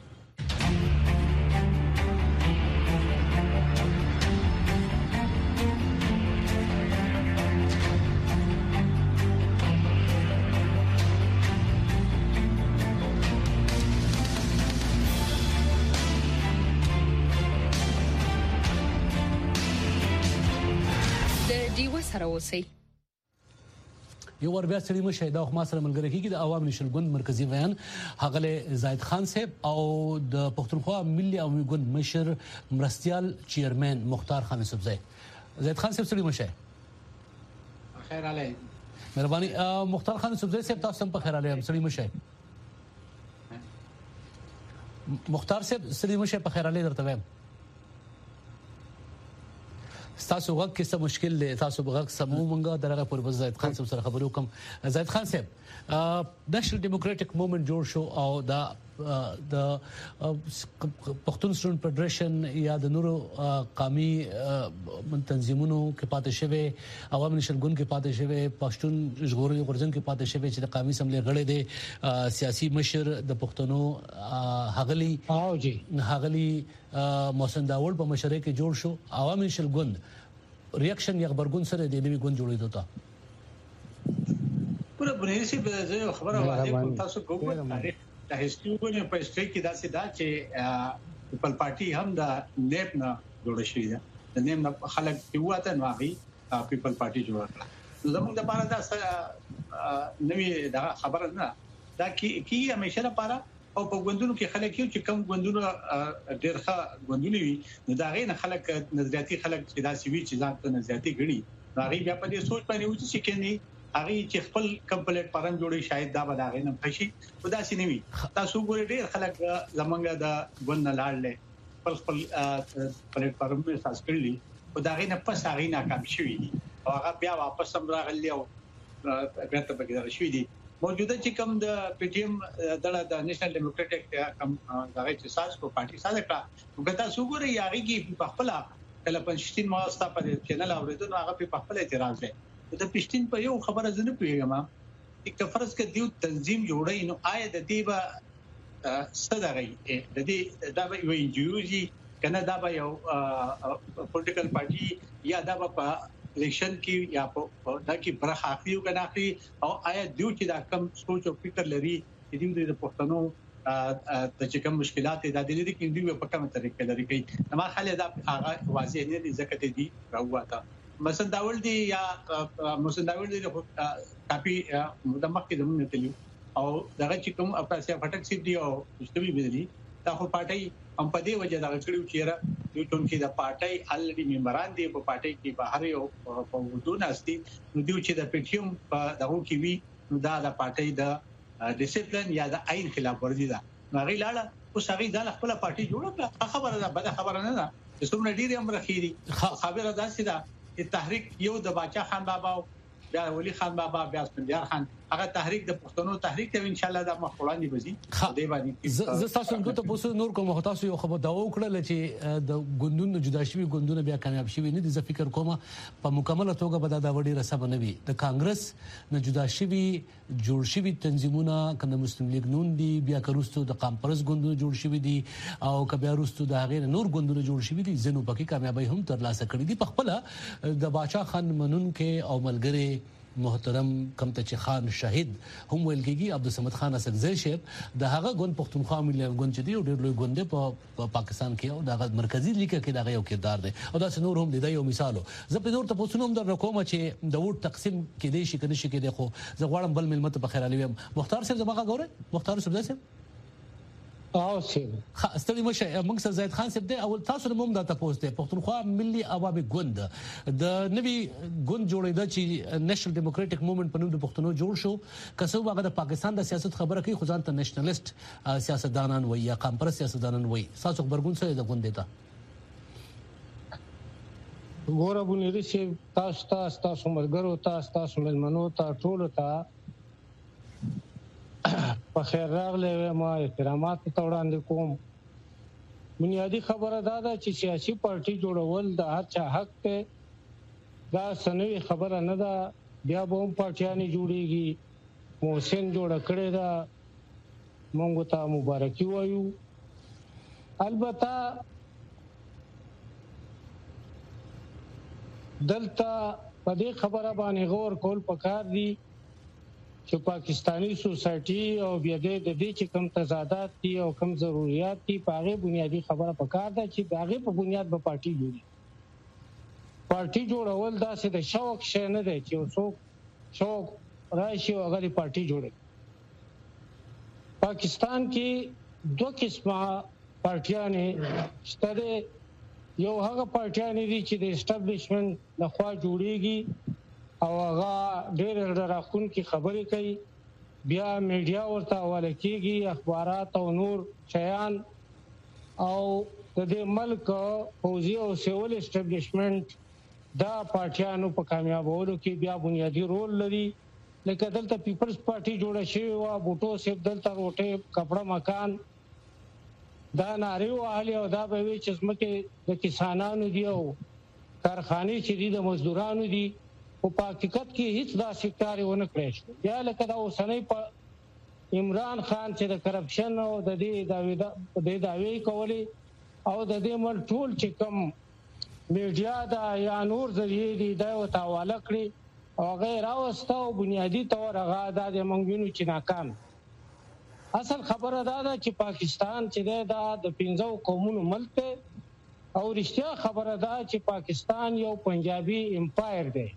یو ور بیا سړي مشه دا خو ما سره ملګری کیږي د عوام نشل ګوند مرکزی بیان هغه زاید خان صاحب او د پښتونخوا ملي عوامي ګوند مشر مرستيال چیرمن مختار خان صاحب زاید خان صاحب سړي مشه خیر علی مهرباني مختار خان صاحب تاسو هم په خیر علی سړي مشه مختار صاحب سړي مشه په خیر علی درته وایم تاسو وګ کې څه مشکل دی تاسو وګ سمو مونږه درغه پر زاید خان صاحب سره خبرو کوم زاید خان صاحب نېشنل ډیموکراټک موومېنټ جوړ شو او دا د پښتون سټوډنټ فدریشن یا د نورو قومي تنظیمونو کې پاتې شوی عوام نشل ګوند کې پاتې شوی پښتون ژغورنې غورځنګ کې پاتې شوی چې د قومي سملې غړي دي سیاسي مشر د پښتنو هغلی محسن داوود په مشرۍ کې جوړ شو عوام نشل ګوند ریاکشن یا خبرګون سره د نوي ګوند جوړېدو ته پوره بنیادی په خبره واضح تاسو کوم تاریخ د هیستوري په هیستوري کې داسې دا چې پیپل پارټي هم د نیپ نه جوړ شوی ده د نیپ نه خلک یواته نوغي پیپل پارټي جوړ کړه زموږ د بارا دا نوې دا خبره نه دا کی همیشه لپاره او په غوندونو کې خلک یو چې کم غوندونو ډېر ښه غوندونی وي نو دا غي نه خلک نظریاتي خلک چې دا سوي چې ځان ته نظریاتي غړي هغه بیا په دې سوچ باندې و چې کني هغه چې خپل کمپلیټ پرم جوړي شاید دا به دا غي نه پښي خدا سي نیوي تاسو ګورئ ډېر خلک زمونږ د غوند لاړل خپل پلیټ پرم په اساس کړلی او دا غي نه پس هغه ناکام شوی او هغه بیا واپس هم راغلی او بیا ته بګیدل شوی دي موجوده چې کوم د پی ټی ایم د نېشنل ډیموکراټک کوم هغه چې ساز کو پارټي ساز کړه وګتا سوګوري هغه کې په خپل کله پنځتین ماستا په چینل اوریدو هغه په خپل اعتراض دی د پښتين په یو خبره زنه پیغام یک فرض کې دیو تنظیم جوړی نو آیا د دې به صدري د دې دا به یو انجیوزي کنه دا به یو پولیټیکل پارټي یا دا به الیکشن کې یا په دا کې برخه اخلي او کنه اخلي او آیا دیو چې دا کم سوچ او فکر لري چې دیو د پښتنو د چې کوم مشکلات د دې کې دیو په کومه طریقه لري کوي نو ما خاله دا هغه واضح نه دي ځکه ته دي راوته مثلا داول دي یا مثلا داول دي کاپی د مخکې زمونږ ته او دغه چې کوم افغانستان فټک سي دی او مستوي بدلی دا خو پارټي هم په دې وجه دا کړیو چې را دوی چې د پارټي الډي ممبران دي په پارټي کې بهر یو په ودونه استي نو دوی چې د پټیوم په دغه کې وی نو دا د پارټي د ډیسپلین یا د عین خلاف ورزي ده نو غي لاړه او سړي ځان خپل پارټي جوړ کړه خبره ده بده خبره نه ده چې څومره ډیر هم رخيري خبره ده چې دا تحریک یو د باچا خان بابا بیا ولی خان بابا بیا اسفندیار خان هغه تحریک د پښتنو تحریک ته ان شاء الله د مخوړاندې بزي دې باندې ز تاسو ته پوسو نور کوم تاسو یو خبر دا وکړل چې د ګوندونو جدا شوی ګوندونه بیا کامیاب شوی نه دي. زه فکر کوم په مکمله توګه به دا وړي رسب نه وي. د کانګرس نه جدا شوی جوړ شوی تنظیمونه کنه مسلم لیگ نون دي بیا کروستو د قامپرس ګوندونه جوړ شوی دي او کبیا روستو د هغه نور ګوندونه جوړ شوی دي. زنو پکې کامیابی هم تر لاسه کړې دي. په خپل د باچا خان منون کې او ملګری محترم کمته خان شهید هم ویل کېږي عبدالصمد خان اسکزی شیب د هغه ګوند پښتونخوا ملي ګوند چې دی او ډېر لوی ګوند په پاکستان کې او د مرکزی لیګ کې دا یو کردار دی او دا نور هم دی یو مثال. زه په نور ته پوښتنه هم در کوم چې د ووټ تقسیم کې دی شي کنه شي کې دی خو زه غواړم بل ملمت په خیر علي ویم. مختار صاحب زما غوړې مختار صاحب او سیب ستړي مشه موږ سره زید خان صاحب دی او تاسو هم دا تاسو ته پښتونخوا ملي عوامي ګوند د نوي ګوند جوړېدا چې نېشنل ډیموکراټک موومېنټ په نوم د پښتنو جوړ شو کسو هغه د پاکستان د سیاست خبره کوي خو ځان ته نېشنلیست سیاستدانان وایي یا کمپرس سیاستدانان وایي. تاسو خبرګون سره د ګوند دیتا ګوره بنيري چې تاسو مرګرو تاسو ملمنو ټول ته په خیر راغله ما احترامات ته وړاندې کوم. بنیادی خبره دا ده چې سیاسي پارټي جوړول د هر چا حق ته دا سنوي خبره نه ده. بیا به هم پارټیانې جوړيږي محسن جوړ کړی دا مونږ ته مبارکي وایو. البته دلته په دې خبره باندې غور کول پکار دي چې پاکستانی سوسایټي او بیا د دې چې کم تضادات دي او کم ضرورت دي په هغه بنیادی خبره پکار ده چې هغه په بنیاد به پارټي جوړي. پارټي جوړول دا څه د شوق شې نه دی چې څوک شوق راشي او هغه پارټي جوړي. پاکستان کې دوه قسمه پارټیانې شته. یو هغه پارټیانې دي چې د اسټابلیشمنت لخوا جوړيږي او هغه ډېر راخون کې خبرې کوي بیا میډیا ورته حواله کیږي اخبارات او نور شیان او د دې ملک فوزي او سیول اسټابلیشمنت دا پارټیانو په کامیابولو کې بیا بنیادی رول لري. لکه دلته پیپلز پارټي جوړه شوې و بوټو سیب دلته روټه کپڑا مکان دا ناری واهلي او دا به وي چې زمکه د کسانانو دی او کارخانه چې دي د مزدورانو دي او په حقیقت کې هیڅ دا سکتار ونه کړی شو. بیا لکه دا اوسنۍ په عمران خان چې د کرپشن او د دې داوی کولې او د دې مل ټول چې کم میډیا دا یا نور ذریعہ دي دا وتاواله کړی او غیر اوستا او بنیادی تور هغه د منګونو چې ناکام. اصل خبره دا ده چې پاکستان چې دا د 15 قومونو ملک دی او رښتیا خبره ده چې پاکستان یو پنجابي امپایر دی.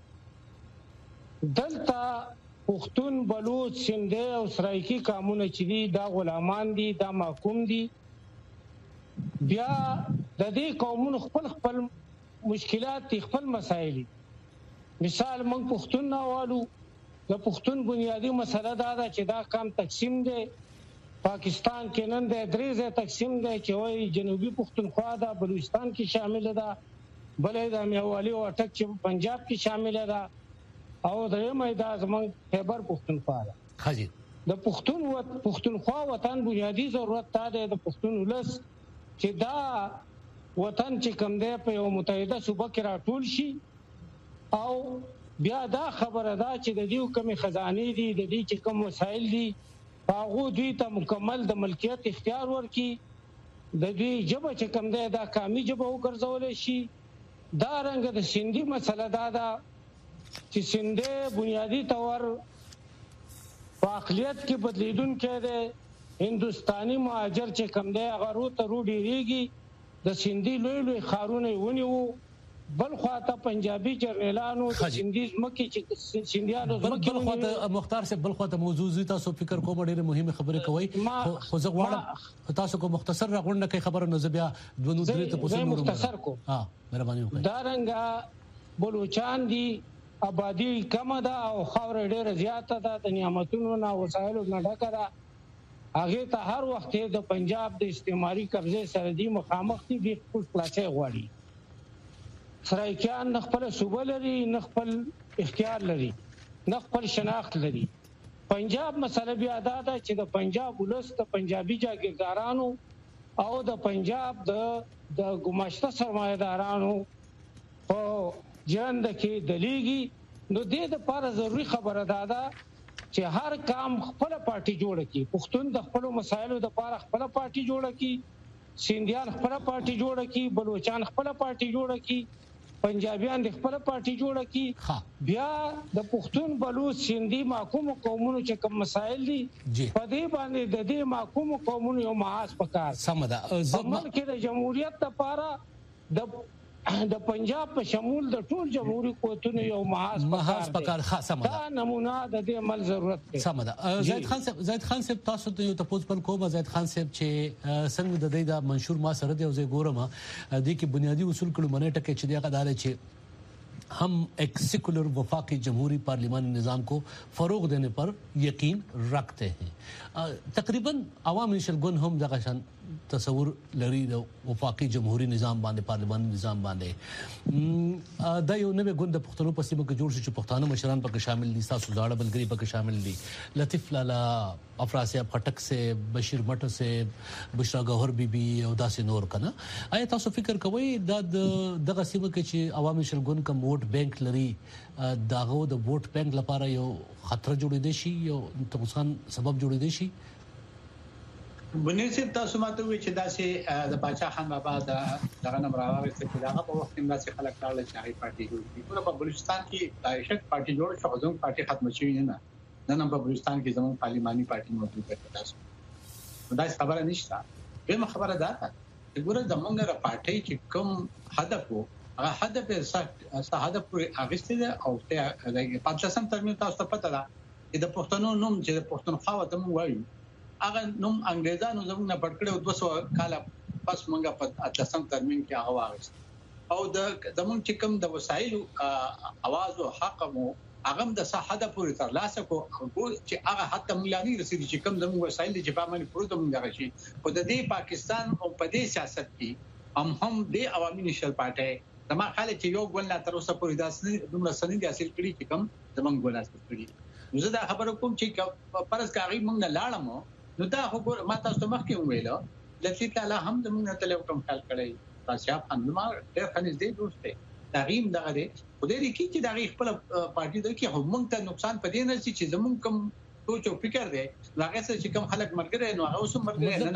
دلته پښتون بلوچ سندھ او سرایکی قومونه چې دي دا غلامان دي دا محکوم دي. بیا د دې قومونو خپل مشکلات خپل مسایل. مثال موږ پښتون نوالو د پښتون بنیادی مسله دا ده چې دا کم تقسیم دی. پاکستان کې نن د درېزه تقسیم دی چې وایي جنوبي پښتونخوا دا بلوچستان کې شامل ده بلې د میوالي او اټک چې پنجاب کې شامل ده او درېمه دا زموږ خیبر پښتونخوا ده. حاجی د پښتونخوا وطن بنیادی ضرورت ده د پښتون ولس چې دا وطن چې کوم دی په یو متحده صوبه کې راټول شي او بیا دا خبره ده چې د دې کومې خزانه دي د دې چې کوم وسایل دي هغه دوی ته مکمل د ملکیت اختیار ورکړي. د دې جبه چې کوم دی دا قومي جبه وګرځول شي. دا رنګ د سیندي مسله دا ده چې سیندي بنیادی تور په اقلیت کې بدلیدونکې ده. هندستاني مهاجر چې کوم دی هغه ته روډيږي د سیندي لوی خارونه ونیو بل خواته پنجابي جرنیلانو د سندیز مکه چې سندیانو بل خواته مختار صاحب بل خواته موضوع تاسو فکر کوم ډېر مهمه خبره کوي خو زه غواړم تاسو کو مختصر راغونډه کې خبره نو زبیا دونو درې ته پوښتنه مختصر کو مهرباني وکړئ. دا رنګه بلوچستان دي آبادی کم ده او خاور ډېر زیاته ده د نعمتونو نه وسایلو نه ډکه ده. هغه ته هر وخت د پنجاب د استعماري قبضه سره دی مخامخ دي د خپل خلاصې غواړي. سرایکیان نه خپل صوبه لري نه خپل اختیار لري نه خپل شناخت لري پنجاب مسله بیا دا ده چې د پنجاب ولس د پنجابي جاګیردارانو او د پنجاب د ګماشته سرمایه‌دارانو په ژوند کې دلیږي. نو دې د لپاره ضروری خبره ده چې هر کام خپل پارټي جوړ کړي. پښتون د خپل مسایلو د لپاره خپل پارټي جوړ کړي، سیندیان خپل پارټي جوړ کړي، بلوچستان خپل پارټي جوړ کړي، پنجابیان د خپل پارټي جوړ کړي. بیا د پښتون بلوچ سیندي محکوم قومونو چې کوم مسایل دي په دې باندې د دې محکوم قومونو یو محاذ پکار سمدا زموږ کې د جمهوریت لپاره د پنجاب په شمول د ټول جمهوریت قوتونو یو محاذ پکار خاصه دا نمونه د دې عمل ضرورت دی. سمدا زید خان صاحب تاسو ته یو تاسو پر کوم زید خان صاحب چې څنګه د دې د منشور ما سره دی او زه ګورم د کې بنیادی اصول کړو منې ټکه چې دغه دار چې हम एक सेकुलर वफाकी जमहूरी पार्लिमानी निज़ाम को फ़रोग़ देने पर यकीन रखते हैं. तकरीबन अवामी शलगुन हम जगह तस्वुर लड़ी वफाकी जमहूरी निज़ाम बांधे पार्लिमानी निज़ाम बांधे दा यो नवे गुन द पुख्तनो पसीमो के जोड़ से पुख्तानो मशरान पर शामिल दी सासु दाड़ा बलगरी पर शामिल दी लतीफ़ लाला अफरा से फटक से बशीर मट से बुशरा गौहर बीबी उदासी नूर का ना आया तासु फिक्र कोई दगा सीमा के ची अवामी शलगुन का वोट बैंक लरी दागो द वोट बैंक लपारा यो खतरा जोड़ी देशी यो नुकसान सबब जोड़ी देशी. بنیسي تاسو ماته وی چې داسې د باچا خان بابا دغه نم راوړل چې دغه په وخت کې داسې خلک راغلي چې هغه پارټي جوړ کړي. په بلوچستان کې دایښت پارټي جوړ شو، ځکه پارټي ختم شوی نه نن په بلوچستان کې زموږ پارلماني پارټي موجود ده. تاسو دا خبره نشته. به خبره ده چې ګوره زموږ را پارټي چې کوم هدف وو هغه هدف یې هدف پورې اغستې ده او ته د 15 ترمیم تاسو ته پته ده چې د پښتنو نوم چې د پښتونخوا ته مو وایو هغه نوم انګريزانو زموږ نه پړکړو 200 کال پس مونږه په 18 ترمیم کې هغه واغست او د زموږ چې کوم د وسایلو आवाज او حق مو هغه د صحه پورې تر لاسه کو چې هغه حتی ملاني رسیدي چې کوم زموږ وسایل چې په باندې پروت مونږ غشي خو د دې پاکستان او په دې سیاست کې هم د عوامي نشل پټه زما خاله چې یو ګول لا تر اوسه پورې داسې دومره سند حاصل کړي چې کوم زموږ ګول حاصل کړي. زه دا خبره کوم چې پرس کاغي مونږ نه لاړم نو دا خبر ما تاسو مخکې ویلو لکه تعالی هم د موږ ته له کوم خلک کړي تاسو هم ما ډېر خنځ دې دوسته تغیم دغه دې خو دې کې چې دغه خپل پارټي د کې هم موږ ته نقصان پدې نه چې زموږ کوم سوچ او فکر دی هغه څه چې کوم خلک مرګره نو هغه اوس مرګره نه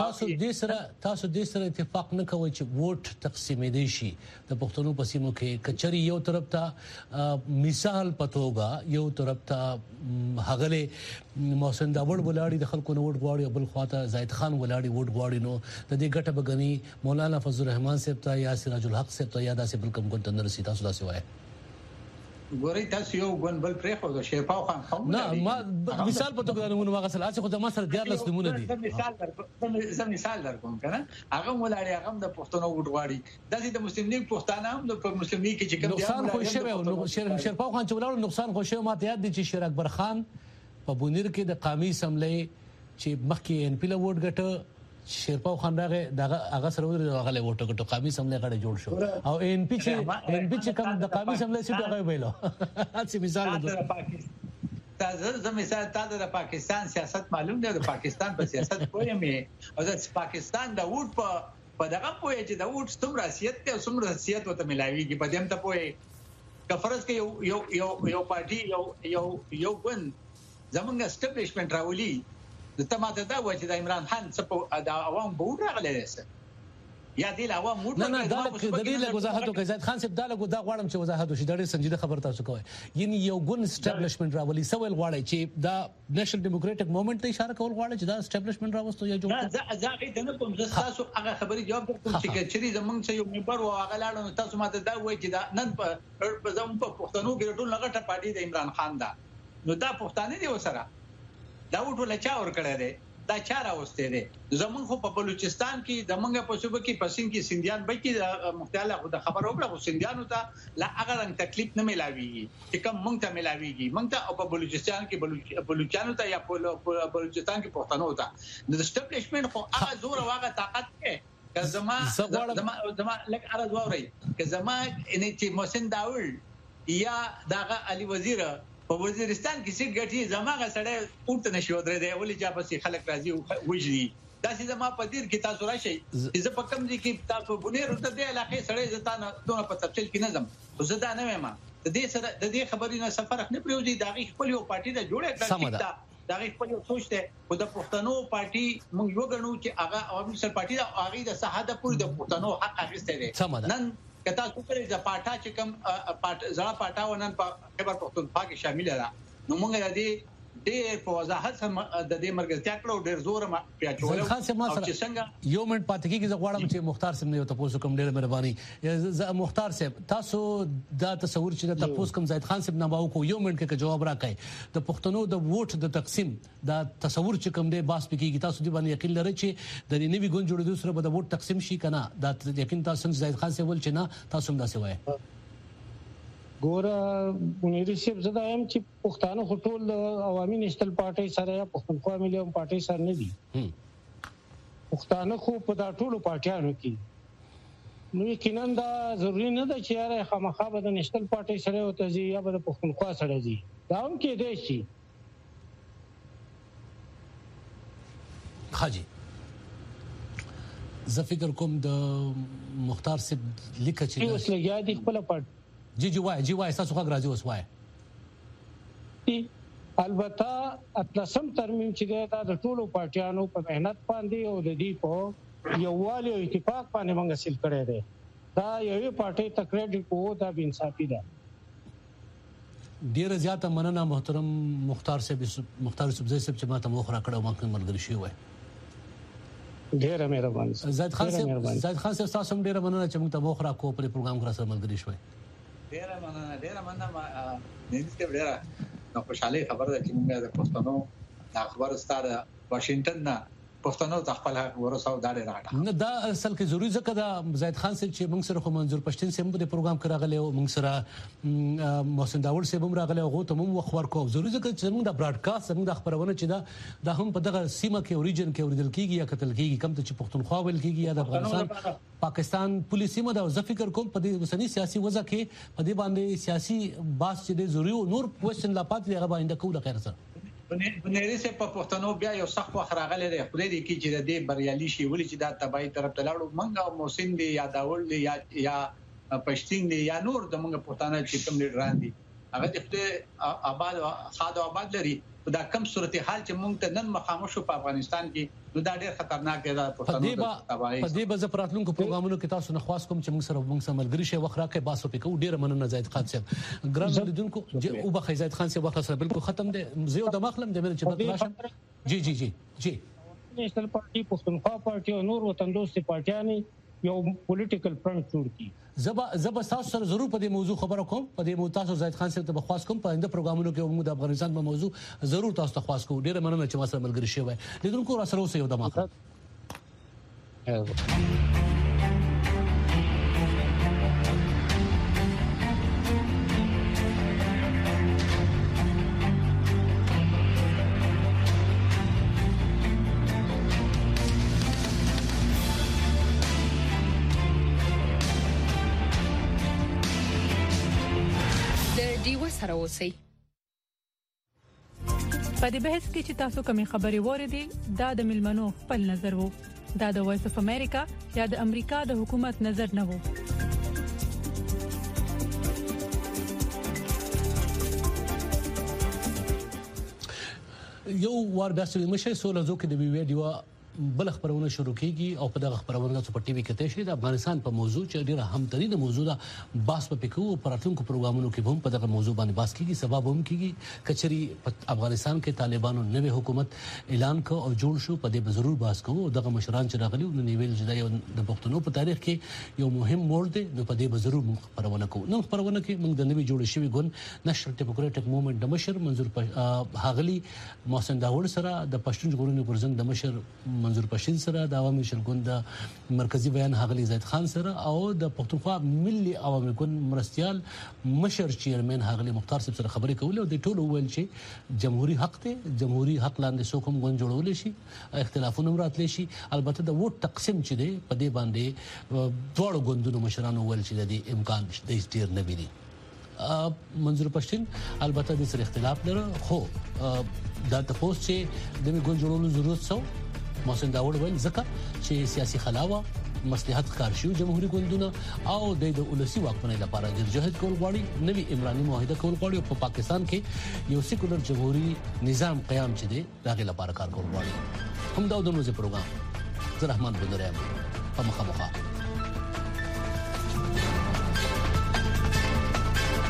تاسو دې سره اتفاق نه کوي چې ووټ تقسیم دي شي د پښتنو په سیمو کې کچري یو طرف ته مثال پتوګا یو طرف ته هغله محسن داوړ ولاړی د خلکو نو ووټ غواړي بل خواته زاید خان ولاړی ووټ غواړي نو د دې ګټه بغنی مولانا فضل الرحمن صاحب ته یا سراج الحق صاحب ته یا داسې بل کوم ګوند رسید تاسو داسې وایي ګوري تاسو یو ګون بل پرې خو د شیرپاو خان قوم نه ما مثال په توګه نمونه واغسل اڅ خو د مصر دیار لس نمونه دي مثال درکوم کنه هغه ولاړی هغه د پښتنو وډواړي د دې د مسلم لیگ پښتانه هم د مسلم لیگ چې کوم نقصان خو شوی او شیرپاو خان چې ولاړ نقصان خو شوی ماته یاد دي چې شیر اکبر خان په بونیر کې د قومي اسمبلی چې مخکې ان پی له ووټ ګټه شیرپاو خان راغی دغه هغه سره ورغله ووټ ګټو قومي اسمبلی غړي جوړ شو او ان پی چې کوم د قومي اسمبلی سیټ هغه ویلو اڅ مثال زه مثال تاسو د پاکستان سیاست معلوم دی د پاکستان په سیاست پوهیم او د پاکستان د ووټ په دغه پوهه چې د ووټ څومره حیثیت ته څومره حیثیت وته ملاويږي په دې ته پوهه کفرض کې یو پارټي یو ګوند زمونږ اسټابلیشمنت راولي د تماته دا و چې د عمران خان څخه د عوام به وراغله رسه یا دې عوام موټ نه د دې له وضاحت کوي زید خان صاحب دا له غواړم چې وضاحت وشي دا ډېر سنجیده خبر تاسو کوي یعنی یو ګون اسټابلیشمنت راولي سوال غواړي چې دا نېشنل ډیموکراټک موومېنټ ته اشاره کول غواړي چې دا اسټابلیشمنت راوستو یا جوړ زه دنه کوم زه تاسو هغه خبري جواب کوم چې کچري زمونږ څه یو ممبر او هغه لاړو تاسو ماته دا وایي چې دا نن په زموږ په پښتنو کې ټول لغټه پارټي د عمران خان دا نو دا پښتانه دي وسره دا وټول چا ور کړی دی دا چا راوسته دي زمونږ خو په بلوچستان کې زمونږ په صوبه کې پسین کې سندیان به کې مختلف خو د خبر وکړه خو سندیانو ته لا هغه رنګ تکلیف نه ملاويږي چې کوم مونږ ته ملاويږي مونږ ته په بلوچستان کې بلوچستانو ته یا بلوچستان کې پښتنو ته د اسټابلیشمنت خو هغه زور او هغه طاقت کې که زما لکه ارز ووري که زما ان چې محسن داوړ یا دغه علي وزیر په وزیرستان کې سیټ ګټي زماغه سړی پورته نشي ودرې دی ولې چې پسې خلک راځي وجري دا چې زما په دیر کې تاسو راشي چې په کم دي کې تاسو بنیر ته د علاقې سړی زتانه دونه په تفصیل کې نظم زه دا نه وایم د دې سره د دې خبرې نه سفر نه پریوځي دا غي خپل یو پارټي ته جوړه کړه دا غي خپل یو سوچ ته خو د پښتنو پارټي موږ یو غنو چې هغه عوامي سر پارټي دا هغه د ساحه پوری د پښتنو حق اخیسته دي نن کته څو پرې د پاټا چې کوم زړه پاټا ونن په خبر پښتونخوا کې شامل ده نو موږ د دې ډېر په وضاحت سره د دې مرګتیا کړو ډېر زور ما پیاچول او چې څنګه یو منټ پاتې کېږي زه غواړم چې مختار صاحب نه تاسو کوم ډېر مهرباني مختار صاحب تاسو دا تصور چې تاسو کوم زید خان صاحب نامو کو یو منټ کې جواب راکړئ د پښتنو د ووټ د تقسیم دا تصور چې کوم دی باس پکېږي تاسو دې باندې یقین لرئ چې د نوي ګوند جوړېدو سره به د ووټ تقسیم شي کنه دا یقین تاسو زید خان صاحب ول چې نه تاسو هم دا څه وایي ګوره منیر صاحب زدا هم چې پښتانه خټول عوامي نېشنل پارټي سره یا پښتونخوا ملي پارټي سره نه دي پښتانه خو په دا ټولو پارټیانو کې نو یقینا دا ضروري نه ده چې یاره خامخا به د نېشنل پارټي سره او ته یا به د پښتونخوا سره دي دا هم کې دی شي حاجی زه فکر کوم د مختار صاحب لیکه چې اوس لګیا دي خپل پارټي جی وای تاسو خو راځي اوس وای البته اتلسم ترمیم چې دا د ټولو پارټیانو په مهنت باندې او د دې په یووالي او اتفاق باندې موږ حاصل کړی دی دا یوې پارټي ته کریډټ کوو دا بې انصافي ده ډیره زیاته مننه محترم مختار صاحب چې ما ته موخه راکړه او ما کوم ملګری شوی وای ډیره مهرباني زید خان صاحب تاسو هم ډیره مننه چې موږ ته موخه راکو په پروګرام کې سره ملګری شوی ډیره مننه نه دې ډیره خوشاله خبره ده چې موږ د پښتنو د خبرو ستاره واشنگټن نه پښتنو ته خپل حق ورساو دا راټه نه دا اصل کې ضروري ځکه دا زید خان صاحب چې موږ سره خو منظور پښتين سیم په پروګرام کې راغلی او موږ سره محسن داوود صاحب هم راغلی او ته موږ وخت ورکو ضروري ځکه چې موږ د براډکاسټ موږ د خبرونه چې دا هم په دغه سیمه کې اوریجن کې اوریدل کیږي یا قتل کیږي کم ته چې پښتونخوا ویل کیږي یا د افغانستان پاکستان پولیس سیمه دا ذکر کوم په دې وسنی سیاسي وضع کې په دې باندې سیاسي باس چې ضروري نور کوېشن لا پات دی هغه باندې کوله خیر سره بنيري سه په پښتنو بیا یو سخت وخت راغلی دی خو دې کې چې د دې بریالي شي ولې چې دا تبعی طرف ته لاړو منګه موسین دی یا داول دی یا پښتین دی یا نور د منګه پښتانه چې کوم لیډران دي هغه د آباد خاطر آباد لري دا کم صورتحال چې موږ ته نن مخامخ شو په افغانستان کې نو دا ډېر خطرناک دی دا پښتنو تبعی په دې به پراتلونکو پروګرامونو کې تاسو نه خواست کوم چې موږ سره ملګری شي وخت راکې باسو پکو ډېر مننه زید خان صاحب ګران لیدونکو او به زید خان صاحب وخت سره بالکل ختم دی زه د مخلم د چې بد راشم جی نېشنل پارټي پښتونخوا پارټي او نور وطن دوستي پارټیانې یو پولیټیکل فرنٹ جوړ کی زب تاسو سره ضرور په دې موضوع خبره کوم په دې موضوع تاسو زید خان صاحب ته بخواست کوم په انده پروګرامونو کې موږ د افغانستان په موضوع ضرور تاسو ته خواست کوو ډیره مننه چې ما سره ملګری شوی لیدونکو را سره اوسئ یو د ماخه سره اوسئ په دې بحث کې چې تاسو کومې خبرې وریدي دا د ملمنو خپل نظر وو دا د وایس اف امریکا یا د امریکا د حکومت نظر نه وو یو وار بیا چې مشه سول زو کې د ویډیو بل خبرونه شروع کیږي او په دغه خبرونه په ټي وي کې تشریح د افغانستان په موضوع چې ډیره همترینه موضوع ده باس په پکو پراتونکو پروګرامونو کې هم په دغه موضوع باندې باس کیږي سبب هم کیږي کچري په افغانستان کې طالبانو نوې حکومت اعلان کو او جوړ شو په دې به ضرور باس کوو دغه مشران چې راغلي نو نیول چې د پښتنو په تاریخ کې یو مهم موړ دی نو په دې به ضرور موږ خبرونه کوو نو خبرونه کې موږ د نوې جوړ شوی ګوند نشر ډیموکراټک موومېنټ د مشر منظور هاغلی محسن داوود سره د پښتون ژغورنې غورځنګ د مشر منظور پښتين سره د عوامي شلګوند مرکزی بیان هغلی زید خان سره او د پښتونخوا ملي عوامي ګوند مرستيال مشر چیرمن هغلی مختار صاحب سره خبرې کولې او د ټولو ویل چې جمهوریت حق ته جمهوریت حق لاندې څوک هم ګوند جوړول شي اختلافونه راتلی شي البته د ووټ تقسیم چې دی په دې باندې ټول ګوندونو مشرانو ویل چې د امکان د ډیر نه ویني منظور پښتين البته د سره اختلاف لري خو دا تاسو چې د ګوند جوړولو ضرورت سو محسن داوود ویل ځکه چې سیاسي خلاوه مصلحت کارشیو جمهوریت ګوندونه او د ولسی واکمنۍ لپاره جرجهت کول غواړي نوی عمراني معاهده کول غواړي په پاکستان کې یو سیکولر جمهوریت نظام قیام چي دي دغه لپاره کار کول غواړي هم دا د موزه پروګرام زه رحمان بندرم په مخه